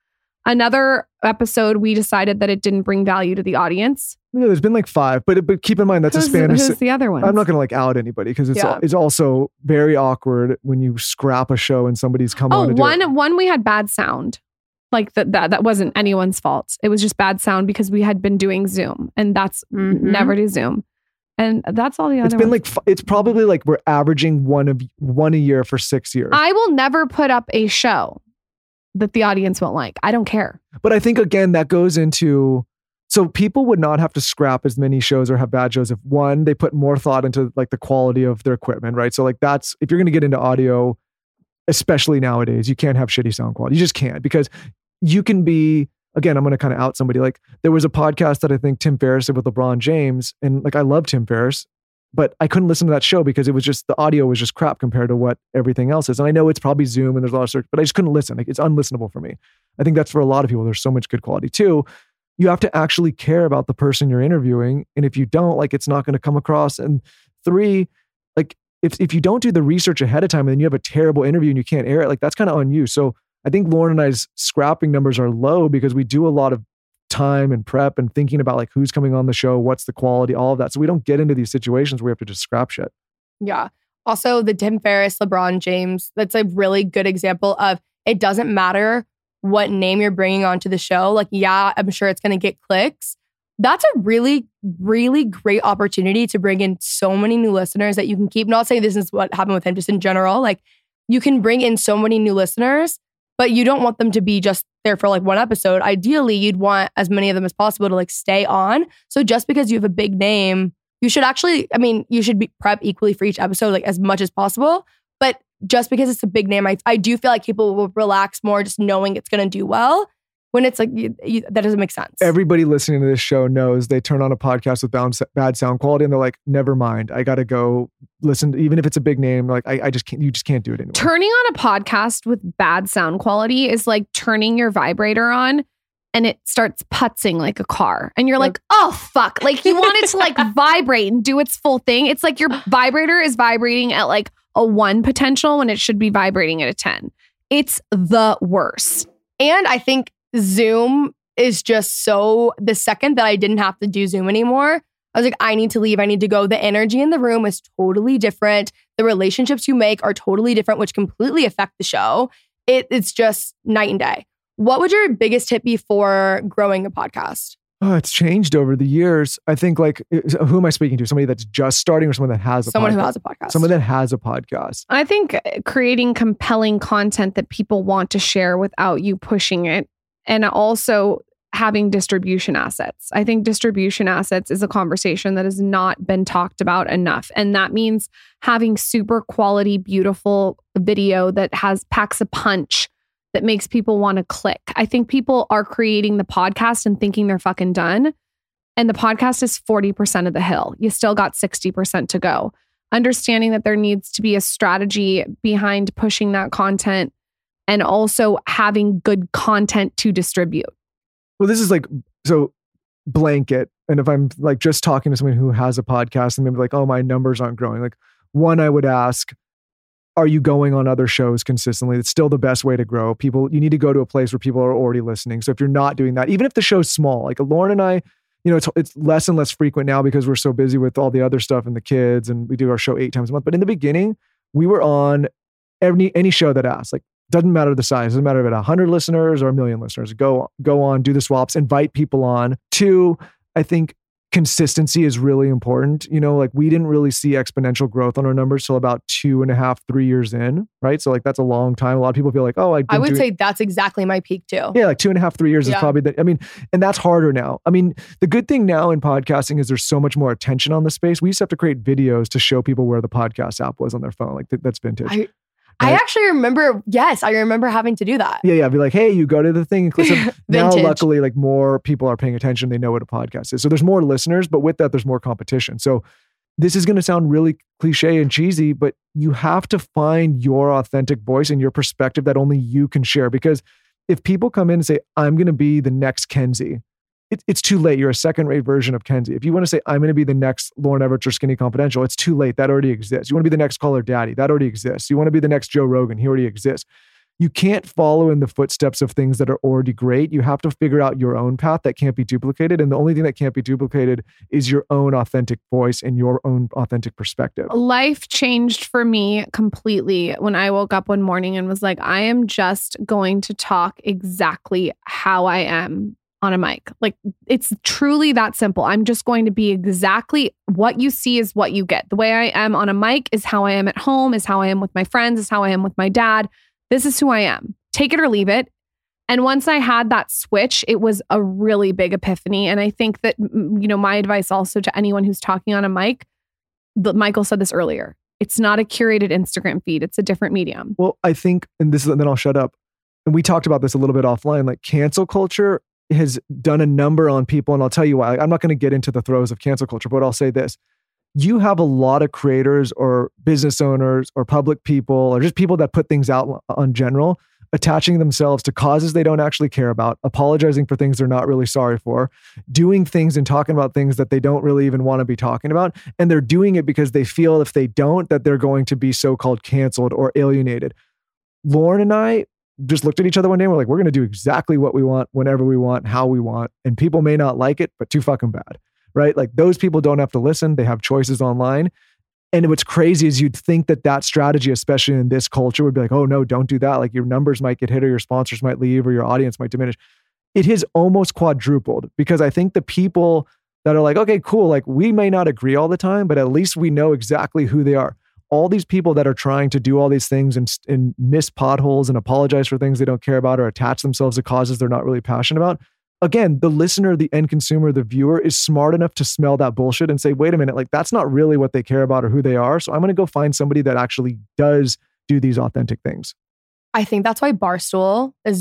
Another episode, we decided that it didn't bring value to the audience. No, there's been like 5, but keep in mind that's a span of... Who's the other one? I'm not going to like out anybody because it's also very awkward when you scrap a show and somebody's come on to do it. One we had bad sound. Like that wasn't anyone's fault. It was just bad sound because we had been doing Zoom, and that's never do Zoom. And that's all the other. It's been like it's probably like we're averaging one a year for 6 years. I will never put up a show that the audience won't like. I don't care. But I think again that goes into, so people would not have to scrap as many shows or have bad shows if one, they put more thought into like the quality of their equipment, right? So like that's, if you're going to get into audio, especially nowadays, you can't have shitty sound quality. You just can't, because you can be, again, I'm going to kind of out somebody. Like there was a podcast that I think Tim Ferriss did with LeBron James, and like I love Tim Ferriss, but I couldn't listen to that show because it was just, the audio was just crap compared to what everything else is. And I know it's probably Zoom and there's a lot of search, but I just couldn't listen. Like it's unlistenable for me. I think that's for a lot of people. There's so much good quality too. You have to actually care about the person you're interviewing. And if you don't, like, it's not going to come across. And 3, like if you don't do the research ahead of time and then you have a terrible interview and you can't air it, like that's kind of on you. So I think Lauren and I's scrapping numbers are low because we do a lot of time and prep and thinking about like who's coming on the show, what's the quality, all of that. So we don't get into these situations where we have to just scrap shit. Yeah. Also, the Tim Ferriss, LeBron James, that's a really good example of it doesn't matter what name you're bringing onto the show. Like, yeah, I'm sure it's going to get clicks. That's a really, really great opportunity to bring in so many new listeners that you can keep. Not saying this is what happened with him, just in general. Like, you can bring in so many new listeners, but you don't want them to be just there for like one episode. Ideally, you'd want as many of them as possible to like stay on. So just because you have a big name, you should actually, I mean, you should be prep equally for each episode, like as much as possible. But just because it's a big name, I do feel like people will relax more just knowing it's going to do well. When it's like, that doesn't make sense. Everybody listening to this show knows they turn on a podcast with bad sound quality and they're like, never mind, I got to go listen. Even if it's a big name, like I just can't, you just can't do it anymore. Turning on a podcast with bad sound quality is like turning your vibrator on and it starts putzing like a car. And you're like, oh, fuck. Like you want it to like vibrate and do its full thing. It's like your vibrator is vibrating at like a 1 potential when it should be vibrating at a 10. It's the worst. And I think Zoom is just so, the second that I didn't have to do Zoom anymore, I was like, I need to leave. I need to go. The energy in the room is totally different. The relationships you make are totally different, which completely affect the show. It's just night and day. What would your biggest tip be for growing a podcast? Oh, it's changed over the years. I think like, who am I speaking to? Somebody that's just starting or someone that has a podcast? Someone who has a podcast. Someone that has a podcast. I think creating compelling content that people want to share without you pushing it. And also having distribution assets. I think distribution assets is a conversation that has not been talked about enough. And that means having super quality, beautiful video that packs a punch that makes people want to click. I think people are creating the podcast and thinking they're fucking done. And the podcast is 40% of the hill. You still got 60% to go. Understanding that there needs to be a strategy behind pushing that content and also having good content to distribute. Well, this is like, so blanket. And if I'm like just talking to someone who has a podcast and maybe like, oh, my numbers aren't growing. Like one, I would ask, are you going on other shows consistently? It's still the best way to grow. People, you need to go to a place where people are already listening. So if you're not doing that, even if the show's small, like Lauren and I, you know, it's less and less frequent now because we're so busy with all the other stuff and the kids and we do our show 8 times a month. But in the beginning, we were on any show that asked, like, doesn't matter the size. Doesn't matter if it's 100 listeners or 1 million listeners. Go on, do the swaps, invite people on. 2, I think consistency is really important. You know, like we didn't really see exponential growth on our numbers till about 2.5, 3 years in, right? So like that's a long time. A lot of people feel like, oh, I would say that's exactly my peak too. Yeah, like 2.5, 3 years is probably the, I mean, and that's harder now. I mean, the good thing now in podcasting is there's so much more attention on the space. We used to have to create videos to show people where the podcast app was on their phone. Like that's vintage. I actually remember, yes, I remember having to do that. Yeah. Be like, hey, you go to the thing and click. Now, luckily, like more people are paying attention. They know what a podcast is. So there's more listeners, but with that, there's more competition. So this is going to sound really cliche and cheesy, but you have to find your authentic voice and your perspective that only you can share. Because if people come in and say, I'm going to be the next Kenzie, it's too late. You're a second-rate version of Kenzie. If you want to say, I'm going to be the next Lauren Everett or Skinny Confidential, it's too late. That already exists. You want to be the next Call Her Daddy. That already exists. You want to be the next Joe Rogan. He already exists. you can't follow in the footsteps of things that are already great. You have to figure out your own path that can't be duplicated. And the only thing that can't be duplicated is your own authentic voice and your own authentic perspective. Life changed for me completely when I woke up one morning and was like, I am just going to talk exactly how I am on a mic. Like, it's truly that simple. I'm just going to be exactly what you see is what you get. The way I am on a mic is how I am at home, is how I am with my friends, is how I am with my dad. This is who I am. Take it or leave it. And once I had that switch, it was a really big epiphany. And I think that, my advice also to anyone who's talking on a mic, Michael said this earlier, it's not a curated Instagram feed. It's a different medium. Well, I think, and then I'll shut up. And we talked about this a little bit offline, like cancel culture has done a number on people. And I'll tell you why. I'm not going to get into the throes of cancel culture, but I'll say this. You have a lot of creators or business owners or public people or just people that put things out on general, attaching themselves to causes they don't actually care about, apologizing for things they're not really sorry for, doing things and talking about things that they don't really even want to be talking about. And they're doing it because they feel if they don't, that they're going to be so-called canceled or alienated. Lauren and I just looked at each other one day and we're like, we're going to do exactly what we want, whenever we want, how we want. And people may not like it, but too fucking bad, right? Like those people don't have to listen. They have choices online. And what's crazy is you'd think that strategy, especially in this culture, would be like, oh no, don't do that. Like your numbers might get hit or your sponsors might leave or your audience might diminish. It has almost quadrupled because I think the people that are like, okay, cool. Like we may not agree all the time, but at least we know exactly who they are. All these people that are trying to do all these things and miss potholes and apologize for things they don't care about or attach themselves to causes they're not really passionate about. Again, the listener, the end consumer, the viewer is smart enough to smell that bullshit and say, wait a minute, like that's not really what they care about or who they are. So I'm going to go find somebody that actually does do these authentic things. I think that's why Barstool is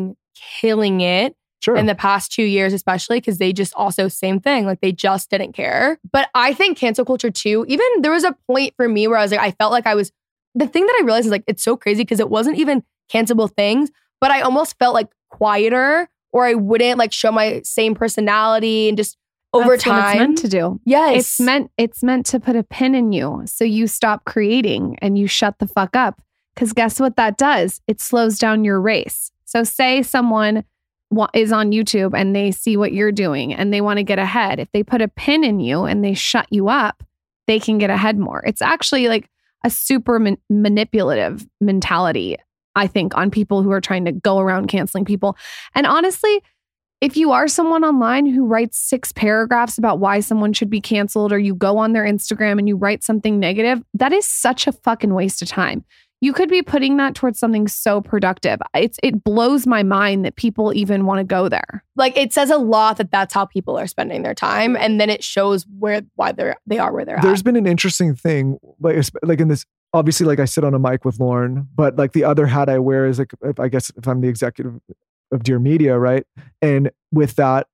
killing it. Sure. In the past 2 years, especially because they just also same thing. Like they just didn't care. But I think cancel culture too, even there was a point for me where I was like, I felt like the thing that I realized is like, it's so crazy because it wasn't even cancelable things, but I almost felt like quieter or I wouldn't like show my same personality and just over time. What it's meant to do. Yes. It's meant to put a pin in you. So you stop creating and you shut the fuck up. Because guess what that does? It slows down your race. So say someone is on YouTube and they see what you're doing and they want to get ahead. If they put a pin in you and they shut you up, they can get ahead more. It's actually like a super manipulative mentality, I think, on people who are trying to go around canceling people. And honestly, if you are someone online who writes 6 paragraphs about why someone should be canceled, or you go on their Instagram and you write something negative, that is such a fucking waste of time. You could be putting that towards something so productive. It blows my mind that people even want to go there. Like it says a lot that that's how people are spending their time, and then it shows why they are where they're at. There's been an interesting thing, like in this. Obviously, like I sit on a mic with Lauren, but like the other hat I wear is like, if I'm the executive of Dear Media, right? And with that,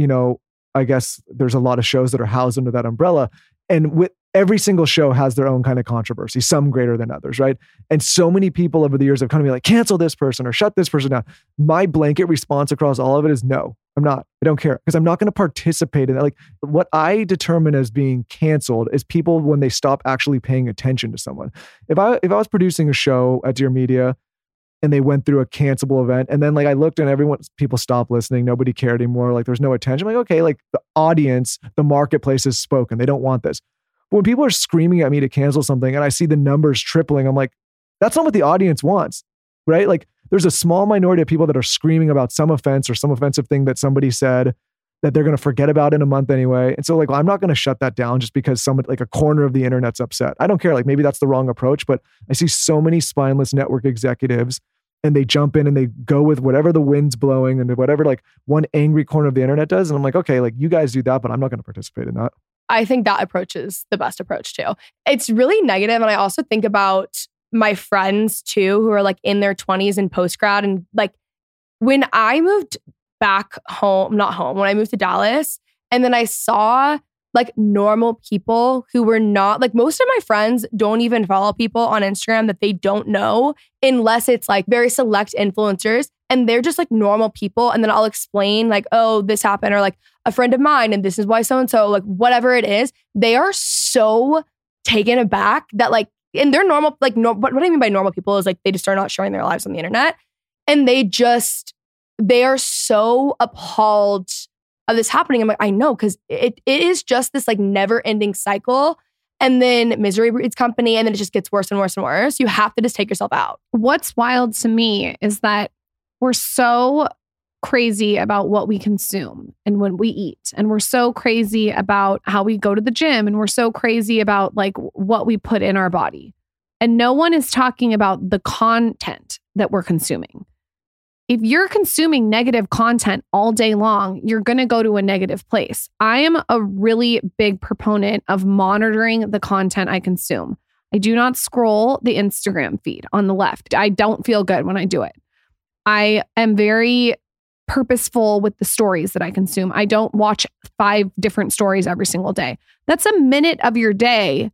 I guess there's a lot of shows that are housed under that umbrella, and with every single show has their own kind of controversy, some greater than others, right? And so many people over the years have come to me like, cancel this person or shut this person down. My blanket response across all of it is no, I'm not. I don't care because I'm not going to participate in that. Like what I determine as being canceled is people when they stop actually paying attention to someone. If I was producing a show at Dear Media and they went through a cancelable event and then like I looked and people stopped listening, nobody cared anymore, like there's no attention. I'm like, okay, like the audience, the marketplace has spoken. They don't want this. But when people are screaming at me to cancel something and I see the numbers tripling, I'm like, that's not what the audience wants, right? Like there's a small minority of people that are screaming about some offense or some offensive thing that somebody said that they're going to forget about in a month anyway. And so like, well, I'm not going to shut that down just because somebody like a corner of the internet's upset. I don't care. Like maybe that's the wrong approach, but I see so many spineless network executives and they jump in and they go with whatever the wind's blowing and whatever like one angry corner of the internet does. And I'm like, okay, like you guys do that, but I'm not going to participate in that. I think that approach is the best approach too. It's really negative. And I also think about my friends too, who are like in their 20s and post-grad. And like when I moved back home, when I moved to Dallas, and then I saw like normal people who were not like, most of my friends don't even follow people on Instagram that they don't know unless it's like very select influencers. And they're just like normal people. And then I'll explain like, oh, this happened, or like a friend of mine, and this is why so-and-so, like whatever it is, they are so taken aback that like and they're normal, like, no, but what I mean by normal people is like, they just are not showing their lives on the internet. And they are so appalled of this happening. I'm like, I know, because it is just this like never ending cycle. And then misery breeds company, and then it just gets worse and worse and worse. You have to just take yourself out. What's wild to me is that we're so crazy about what we consume and when we eat. And we're so crazy about how we go to the gym. And we're so crazy about like what we put in our body. And no one is talking about the content that we're consuming. If you're consuming negative content all day long, you're going to go to a negative place. I am a really big proponent of monitoring the content I consume. I do not scroll the Instagram feed on the left. I don't feel good when I do it. I am very purposeful with the stories that I consume. I don't watch 5 different stories every single day. That's a minute of your day,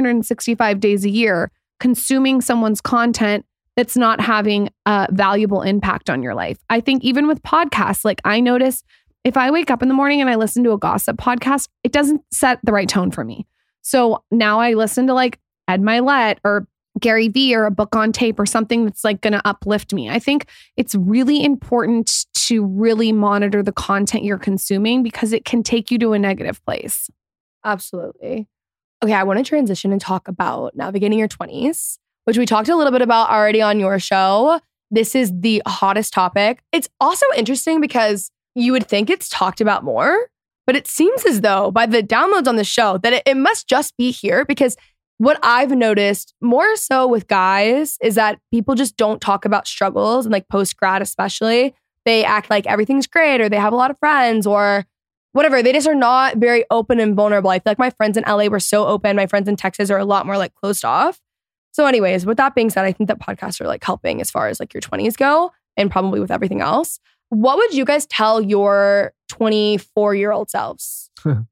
365 days a year, consuming someone's content that's not having a valuable impact on your life. I think even with podcasts, like I notice if I wake up in the morning and I listen to a gossip podcast, it doesn't set the right tone for me. So now I listen to like Ed Milet or Gary Vee or a book on tape or something that's like going to uplift me. I think it's really important to really monitor the content you're consuming because it can take you to a negative place. Absolutely. Okay, I want to transition and talk about navigating your 20s, which we talked a little bit about already on your show. This is the hottest topic. It's also interesting because you would think it's talked about more, but it seems as though by the downloads on the show that it must just be here, because what I've noticed more so with guys is that people just don't talk about struggles, and like post-grad especially. They act like everything's great, or they have a lot of friends or whatever. They just are not very open and vulnerable. I feel like my friends in LA were so open. My friends in Texas are a lot more like closed off. So anyways, with that being said, I think that podcasts are like helping as far as like your 20s go, and probably with everything else. What would you guys tell your 24-year-old selves?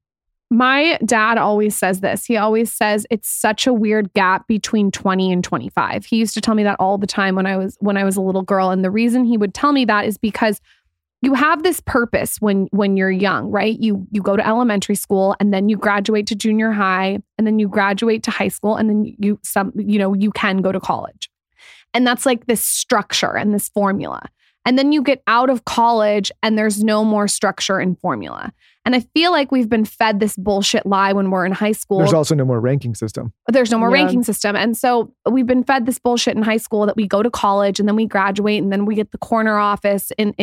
My dad always says this. He always says it's such a weird gap between 20 and 25. He used to tell me that all the time when I was a little girl. And the reason he would tell me that is because you have this purpose when you're young, right? You go to elementary school, and then you graduate to junior high, and then you graduate to high school, and then you can go to college. And that's like this structure and this formula. And then you get out of college and there's no more structure and formula. And I feel like we've been fed this bullshit lie when we're in high school. There's also no more ranking system. There's no more ranking system. And so we've been fed this bullshit in high school that we go to college and then we graduate and then we get the corner office in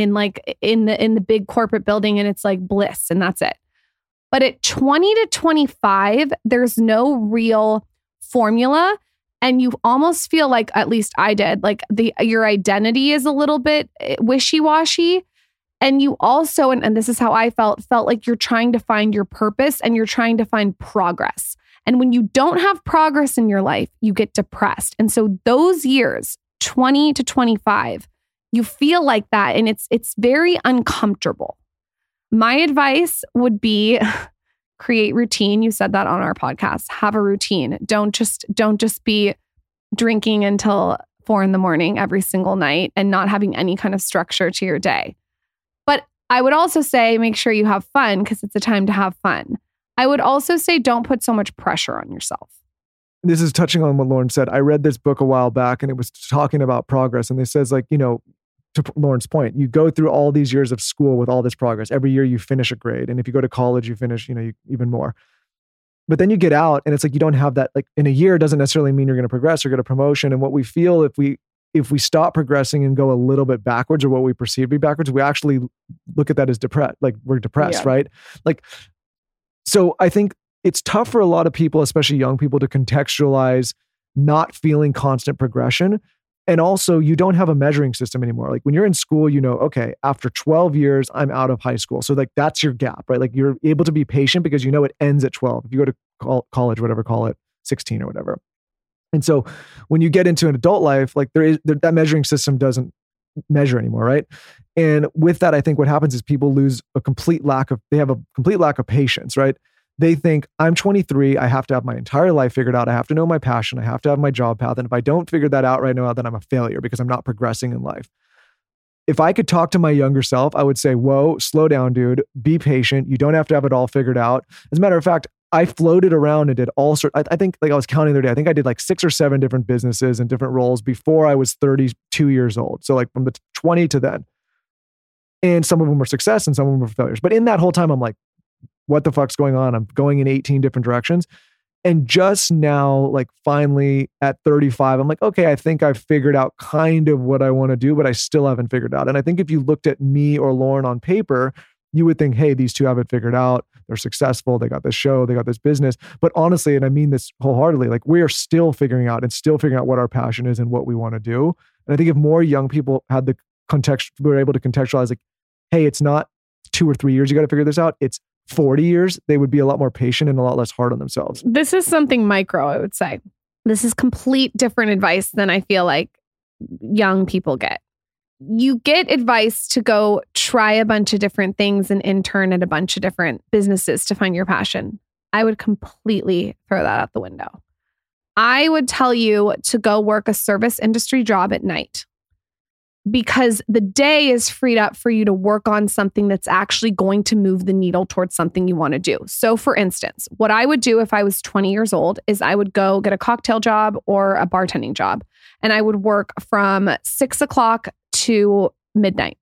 the big corporate building, and it's like bliss and that's it. But at 20 to 25, there's no real formula. And you almost feel like, at least I did, like your identity is a little bit wishy-washy. And you also, and this is how I felt like you're trying to find your purpose and you're trying to find progress. And when you don't have progress in your life, you get depressed. And so those years, 20 to 25, you feel like that, and it's very uncomfortable. My advice would be create routine. You said that on our podcast. Have a routine. Don't just be drinking until 4 a.m. every single night and not having any kind of structure to your day. But I would also say make sure you have fun, because it's a time to have fun. I would also say don't put so much pressure on yourself. This is touching on what Lauren said. I read this book a while back, and it was talking about progress. And it says, like, to Lauren's point, you go through all these years of school with all this progress. Every year you finish a grade. And if you go to college, you finish, even more. But then you get out and it's like, you don't have that, like in a year, doesn't necessarily mean you're going to progress or get a promotion. And what we feel if we stop progressing and go a little bit backwards, or what we perceive to be backwards, we actually look at that as depressed. Like we're depressed, right? Like, so I think it's tough for a lot of people, especially young people, to contextualize not feeling constant progression. And also, you don't have a measuring system anymore. Like when you're in school, okay, after 12 years, I'm out of high school. So like that's your gap, right? Like you're able to be patient because it ends at 12. If you go to college, whatever, call it 16 or whatever. And so when you get into an adult life, like that measuring system doesn't measure anymore, right? And with that, I think what happens is people lose they have a complete lack of patience, right? They think, I'm 23, I have to have my entire life figured out. I have to know my passion. I have to have my job path. And if I don't figure that out right now, then I'm a failure because I'm not progressing in life. If I could talk to my younger self, I would say, whoa, slow down, dude. Be patient. You don't have to have it all figured out. As a matter of fact, I floated around and did all sorts. I think like I was counting the other day. I think I did like 6 or 7 different businesses and different roles before I was 32 years old. So like from the 20 to then. And some of them were success and some of them were failures. But in that whole time, I'm like, what the fuck's going on? I'm going in 18 different directions. And just now, like finally at 35, I'm like, okay, I think I've figured out kind of what I want to do, but I still haven't figured out. And I think if you looked at me or Lauren on paper, you would think, hey, these two have it figured out. They're successful. They got this show. They got this business. But honestly, and I mean this wholeheartedly, like we are still figuring out what our passion is and what we want to do. And I think if more young people had the context, were able to contextualize like, hey, it's not 2 or 3 years you got to figure this out. It's 40 years. They would be a lot more patient and a lot less hard on themselves. This is something micro, I would say. This is complete different advice than I feel like young people get. You get advice to go try a bunch of different things and intern at a bunch of different businesses to find your passion. I would completely throw that out the window. I would tell you to go work a service industry job at night because the day is freed up for you to work on something that's actually going to move the needle towards something you want to do. So for instance, what I would do if I was 20 years old is I would go get a cocktail job or a bartending job. And I would work from 6 o'clock to midnight,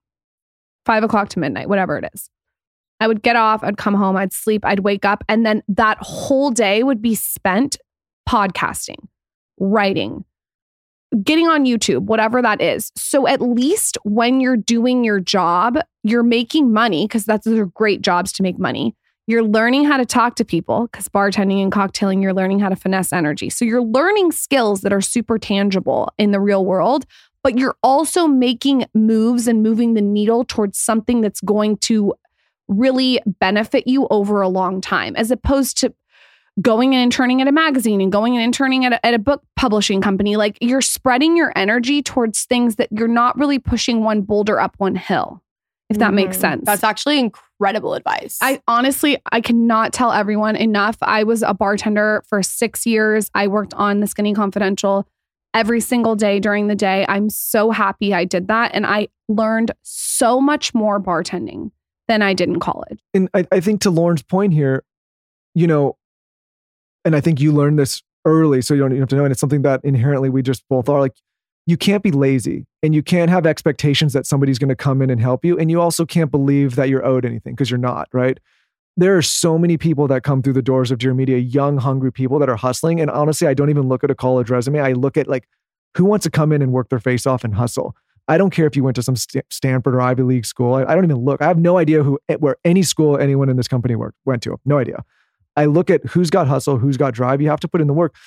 5 o'clock to midnight, whatever it is. I would get off, I'd come home, I'd sleep, I'd wake up. And then that whole day would be spent podcasting, writing, getting on YouTube, whatever that is. So at least when you're doing your job, you're making money because those are great jobs to make money. You're learning how to talk to people because bartending and cocktailing, you're learning how to finesse energy. So you're learning skills that are super tangible in the real world, but you're also making moves and moving the needle towards something that's going to really benefit you over a long time, as opposed to going and interning at a magazine and going and interning at a book publishing company. Like you're spreading your energy towards things that you're not really pushing one boulder up one hill, if that makes sense. That's actually incredible advice. I cannot tell everyone enough. I was a bartender for 6 years. I worked on The Skinny Confidential every single day during the day. I'm so happy I did that. And I learned so much more bartending than I did in college. And I think to Lauren's point here, and I think you learned this early, so you don't even have to know. And it's something that inherently we just both are like, you can't be lazy and you can't have expectations that somebody's going to come in and help you. And you also can't believe that you're owed anything because you're not, right? There are so many people that come through the doors of Dear Media, young, hungry people that are hustling. And honestly, I don't even look at a college resume. I look at like, who wants to come in and work their face off and hustle? I don't care if you went to some Stanford or Ivy League school. I don't even look. I have no idea where any school anyone in this company went to. No idea. I look at who's got hustle, who's got drive. You have to put in the work.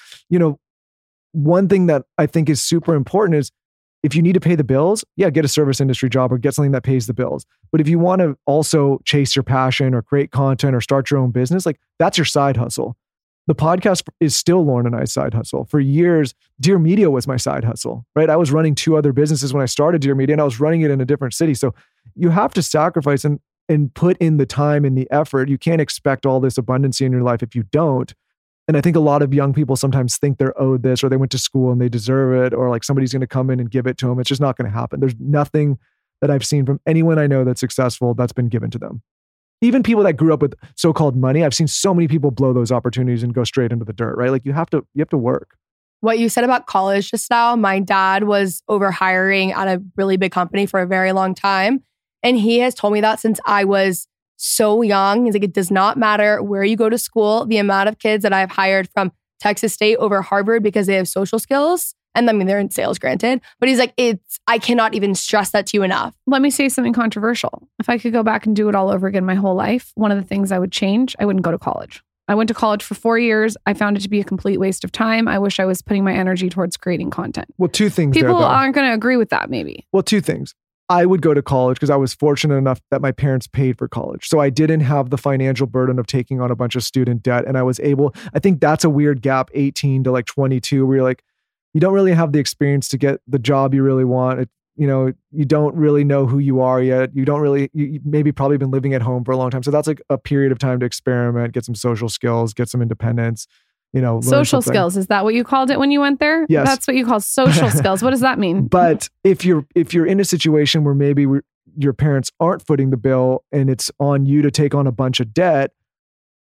One thing that I think is super important is if you need to pay the bills, get a service industry job or get something that pays the bills. But if you want to also chase your passion or create content or start your own business, like that's your side hustle. The podcast is still Lauren and I's side hustle. For years, Dear Media was my side hustle, right? I was running 2 other businesses when I started Dear Media and I was running it in a different city. So you have to sacrifice and put in the time and the effort. You can't expect all this abundance in your life if you don't. And I think a lot of young people sometimes think they're owed this or they went to school and they deserve it or like somebody's going to come in and give it to them. It's just not going to happen. There's nothing that I've seen from anyone I know that's successful that's been given to them. Even people that grew up with so-called money, I've seen so many people blow those opportunities and go straight into the dirt, right? Like you have to work. What you said about college just now, my dad was over hiring at a really big company for a very long time. And he has told me that since I was so young. He's like, it does not matter where you go to school. The amount of kids that I've hired from Texas State over Harvard because they have social skills. And I mean, they're in sales, granted. But he's like, I cannot even stress that to you enough. Let me say something controversial. If I could go back and do it all over again my whole life, one of the things I would change, I wouldn't go to college. I went to college for 4 years. I found it to be a complete waste of time. I wish I was putting my energy towards creating content. Well, 2 things. People aren't going to agree with that, maybe. Well, 2 things. I would go to college because I was fortunate enough that my parents paid for college. So I didn't have the financial burden of taking on a bunch of student debt. And I was able, I think that's a weird gap, 18 to like 22, where you're like, you don't really have the experience to get the job you really want. You don't really know who you are yet. You maybe probably been living at home for a long time. So that's like a period of time to experiment, get some social skills, get some independence. Social skills. Is that what you called it when you went there? Yes. That's what you call social skills. What does that mean? But if you're in a situation where maybe your parents aren't footing the bill and it's on you to take on a bunch of debt,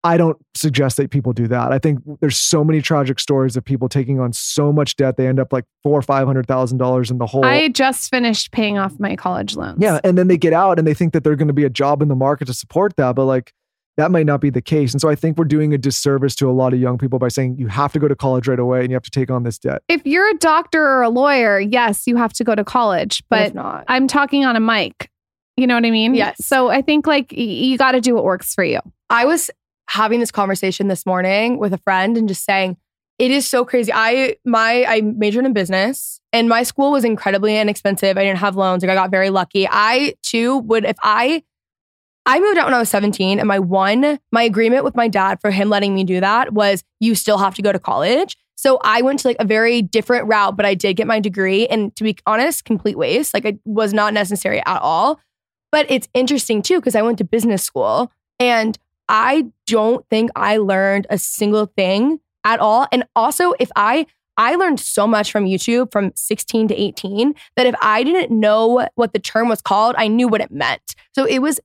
I don't suggest that people do that. I think there's so many tragic stories of people taking on so much debt. They end up like $400,000 or $500,000 in the hole. I just finished paying off my college loans. Yeah. And then they get out and they think that they're going to be a job in the market to support that. But like, that might not be the case. And so I think we're doing a disservice to a lot of young people by saying you have to go to college right away and you have to take on this debt. If you're a doctor or a lawyer, yes, you have to go to college, but not. I'm talking on a mic. You know what I mean? Yes. So I think like you got to do what works for you. I was having this conversation this morning with a friend and just saying, it is so crazy. I majored in business and my school was incredibly inexpensive. I didn't have loans. Like I got very lucky. I too would, if I moved out when I was 17 and my agreement with my dad for him letting me do that was you still have to go to college. So I went to like a very different route, but I did get my degree. And to be honest, complete waste. Like it was not necessary at all. But it's interesting too, because I went to business school and I don't think I learned a single thing at all. And also if I learned so much from YouTube from 16 to 18 that if I didn't know what the term was called, I knew what it meant. So it was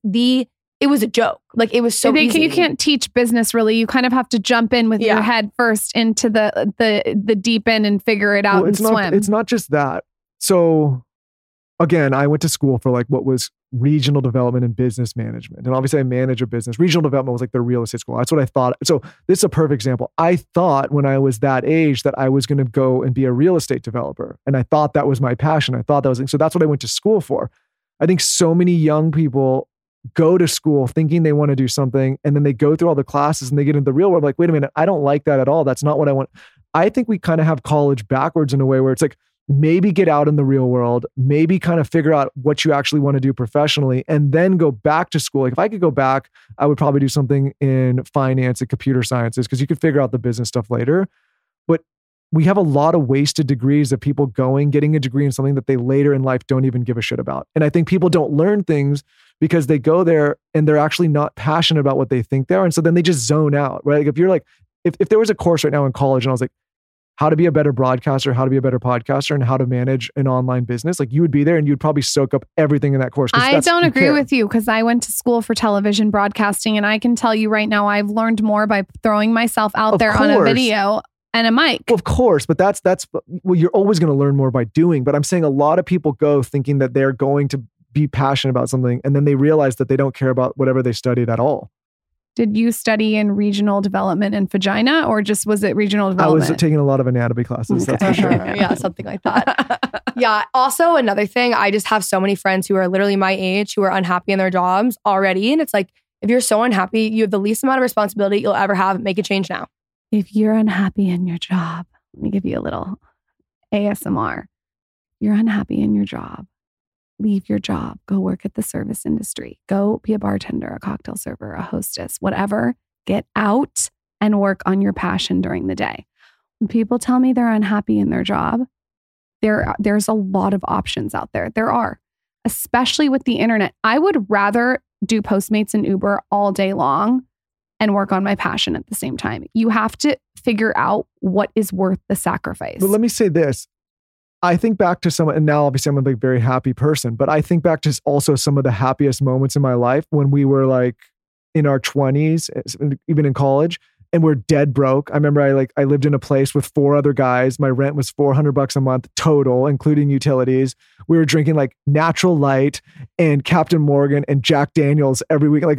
a joke. Like it was so easy. You can't teach business really. You kind of have to jump in with your head first into the deep end and figure it out and swim. It's not just that. So again, I went to school for like what was regional development and business management. And obviously I manage a business. Regional development was like the real estate school. That's what I thought. So this is a perfect example. I thought when I was that age that I was going to go and be a real estate developer. And I thought that was my passion. I thought that was, so that's what I went to school for. I think so many young people go to school thinking they want to do something. And then they go through all the classes and they get into the real world. Like, wait a minute, I don't like that at all. That's not what I want. I think we kind of have college backwards in a way where it's like, maybe get out in the real world, maybe kind of figure out what you actually want to do professionally, and then go back to school. Like if I could go back, I would probably do something in finance and computer sciences because you could figure out the business stuff later. But we have a lot of wasted degrees of people getting a degree in something that they later in life don't even give a shit about. And I think people don't learn things because they go there and they're actually not passionate about what they think they are. And so then they just zone out, right? Like if you're like, if there was a course right now in college and I was like, how to be a better broadcaster, how to be a better podcaster, and how to manage an online business, like you would be there and you'd probably soak up everything in that course. I don't agree with you because I went to school for television broadcasting and I can tell you right now, I've learned more by throwing myself out there on a video and a mic. Well, of course, but that's well, you're always going to learn more by doing. But I'm saying a lot of people go thinking that they're going to be passionate about something and then they realize that they don't care about whatever they studied at all. Did you study in regional development and vagina or just was it regional development? I was taking a lot of anatomy classes. Okay. That's for sure. Yeah, something like that. Yeah. Also, another thing, I just have so many friends who are literally my age who are unhappy in their jobs already. And it's like, if you're so unhappy, you have the least amount of responsibility you'll ever have. Make a change now. If you're unhappy in your job, let me give you a little ASMR. You're unhappy in your job. Leave your job, go work at the service industry, go be a bartender, a cocktail server, a hostess, whatever. Get out and work on your passion during the day. When people tell me they're unhappy in their job, there's a lot of options out there. There are, especially with the internet. I would rather do Postmates and Uber all day long and work on my passion at the same time. You have to figure out what is worth the sacrifice. But let me say this. I think back to and now obviously I'm a very happy person, but I think back to also some of the happiest moments in my life when we were like in our 20s, even in college, and we're dead broke. I remember I lived in a place with 4 other guys. My rent was $400 a month total, including utilities. We were drinking like Natural Light and Captain Morgan and Jack Daniels every week.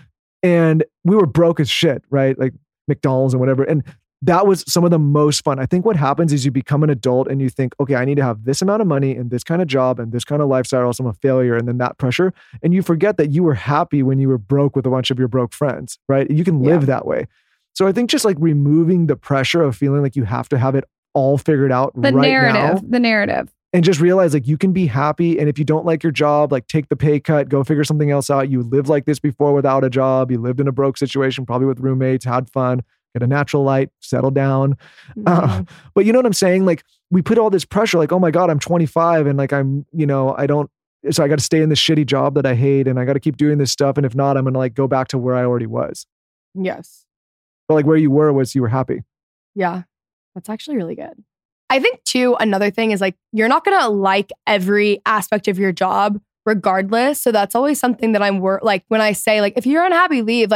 And we were broke as shit, right? Like McDonald's and whatever. And that was some of the most fun. I think what happens is you become an adult and you think, okay, I need to have this amount of money and this kind of job and this kind of lifestyle or else I'm a failure. And then that pressure. And you forget that you were happy when you were broke with a bunch of your broke friends, right? You can live that way. So I think just like removing the pressure of feeling like you have to have it all figured out the narrative. And just realize like you can be happy. And if you don't like your job, like take the pay cut, go figure something else out. You lived like this before without a job. You lived in a broke situation, probably with roommates, had fun. Get a Natural Light, settle down. Mm-hmm. But you know what I'm saying? Like we put all this pressure, like, oh my God, I'm 25 and like so I got to stay in this shitty job that I hate and I got to keep doing this stuff. And if not, I'm going to like go back to where I already was. Yes. But like where you were was you were happy. Yeah. That's actually really good. I think too, another thing is like, you're not going to like every aspect of your job regardless. So that's always something that like when I say like, if you're unhappy, leave, like,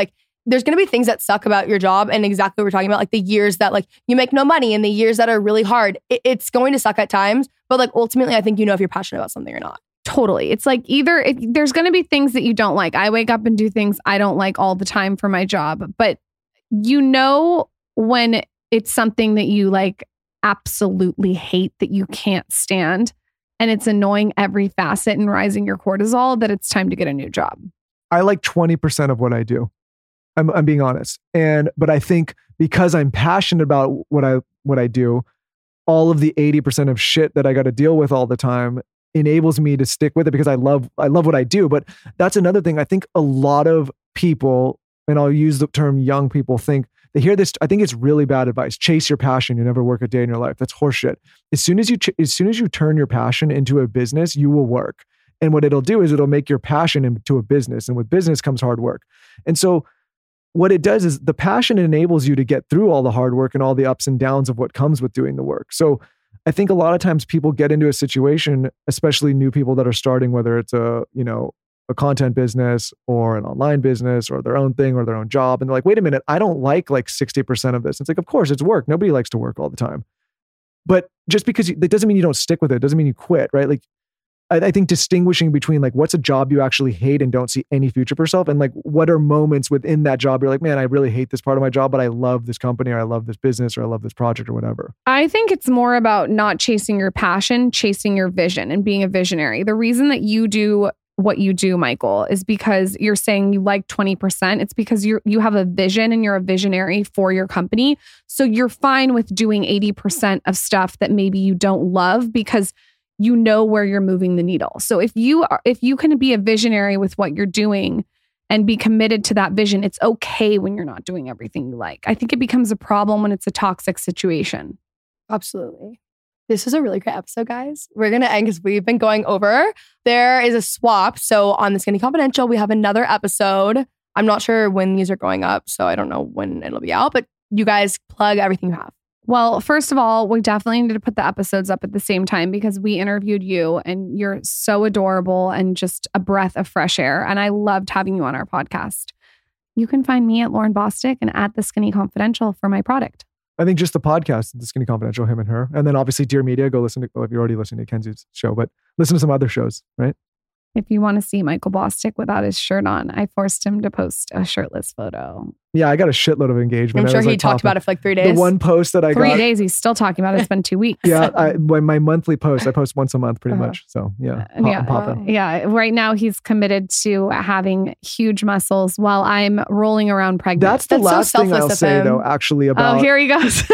there's going to be things that suck about your job, and exactly what we're talking about, like the years that like you make no money and the years that are really hard. It's going to suck at times, but like ultimately I think you know if you're passionate about something or not. Totally. It's like there's going to be things that you don't like. I wake up and do things I don't like all the time for my job, but you know when it's something that you like absolutely hate, that you can't stand, and it's annoying every facet and rising your cortisol, that it's time to get a new job. I like 20% of what I do. I'm being honest. But I think because I'm passionate about what I do, all of the 80% of shit that I got to deal with all the time enables me to stick with it because I love what I do. But that's another thing. I think a lot of people, and I'll use the term young people, think they hear this. I think it's really bad advice. Chase your passion. You never work a day in your life. That's horseshit. As soon as you turn your passion into a business, you will work. And what it'll do is it'll make your passion into a business. And with business comes hard work. And so what it does is the passion enables you to get through all the hard work and all the ups and downs of what comes with doing the work. So I think a lot of times people get into a situation, especially new people that are starting, whether it's a content business or an online business or their own thing or their own job. And they're like, wait a minute, I don't like 60% of this. It's like, of course it's work. Nobody likes to work all the time. But just because that doesn't mean you don't stick with it. It doesn't mean you quit, right? Like, I think distinguishing between like what's a job you actually hate and don't see any future for yourself, and like what are moments within that job you're like, man, I really hate this part of my job, but I love this company or I love this business or I love this project or whatever. I think it's more about not chasing your passion, chasing your vision and being a visionary. The reason that you do what you do, Michael, is because you're saying you like 20%. It's because you have a vision and you're a visionary for your company. So you're fine with doing 80% of stuff that maybe you don't love because you know where you're moving the needle. So if you can be a visionary with what you're doing and be committed to that vision, it's okay when you're not doing everything you like. I think it becomes a problem when it's a toxic situation. Absolutely. This is a really great episode, guys. We're going to end because we've been going over. There is a swap. So on the Skinny Confidential, we have another episode. I'm not sure when these are going up, so I don't know when it'll be out, but you guys plug everything you have. Well, first of all, we definitely need to put the episodes up at the same time because we interviewed you and you're so adorable and just a breath of fresh air. And I loved having you on our podcast. You can find me at Lauren Bostic and at The Skinny Confidential for my product. I think just the podcast, The Skinny Confidential, him and her. And then obviously Dear Media, go listen to, if you're already listening to Kenzie's show, but listen to some other shows, right? If you want to see Michael Bostic without his shirt on, I forced him to post a shirtless photo. Yeah, I got a shitload of engagement. I'm sure he talked about it for like 3 days. The one post that I got. 3 days, he's still talking about it. It's been 2 weeks. Yeah, my monthly post, I post once a month pretty much. So yeah, popping. Yeah, right now he's committed to having huge muscles while I'm rolling around pregnant. That's the last so thing I'll say though, actually about. Oh, here he goes.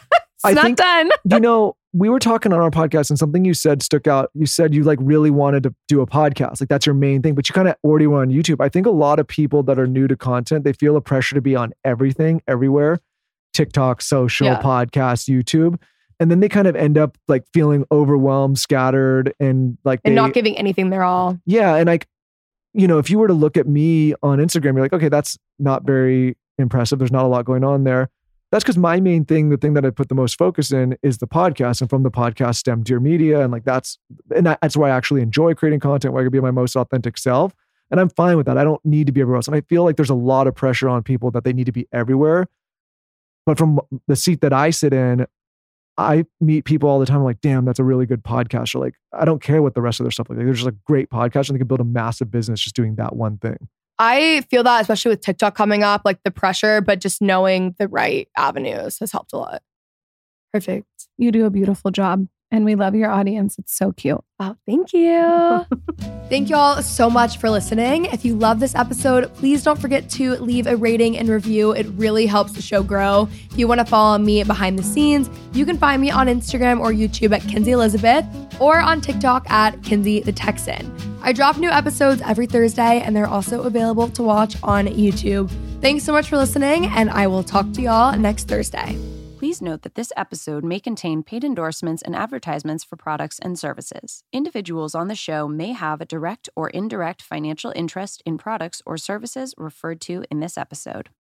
I not think, done. We were talking on our podcast and something you said stuck out. You said you like really wanted to do a podcast. Like that's your main thing, but you kind of already were on YouTube. I think a lot of people that are new to content, they feel a pressure to be on everything, everywhere. TikTok, social, podcast, YouTube. And then they kind of end up like feeling overwhelmed, scattered, and like not giving anything their all. Yeah. And like, if you were to look at me on Instagram, you're like, okay, that's not very impressive. There's not a lot going on there. That's because my main thing, the thing that I put the most focus in is the podcast. And from the podcast stem Dear Media. And like that's why I actually enjoy creating content, where I can be my most authentic self. And I'm fine with that. I don't need to be everywhere else. And I feel like there's a lot of pressure on people that they need to be everywhere. But from the seat that I sit in, I meet people all the time. I'm like, damn, that's a really good podcast. Or like, I don't care what the rest of their stuff like. They're just like great podcasts and they can build a massive business just doing that one thing. I feel that, especially with TikTok coming up, like the pressure, but just knowing the right avenues has helped a lot. Perfect. You do a beautiful job and we love your audience. It's so cute. Oh, thank you. Thank you all so much for listening. If you love this episode, please don't forget to leave a rating and review. It really helps the show grow. If you want to follow me behind the scenes, you can find me on Instagram or YouTube at Kenzie Elizabeth or on TikTok at Kenzie the Texan. I drop new episodes every Thursday and they're also available to watch on YouTube. Thanks so much for listening and I will talk to y'all next Thursday. Please note that this episode may contain paid endorsements and advertisements for products and services. Individuals on the show may have a direct or indirect financial interest in products or services referred to in this episode.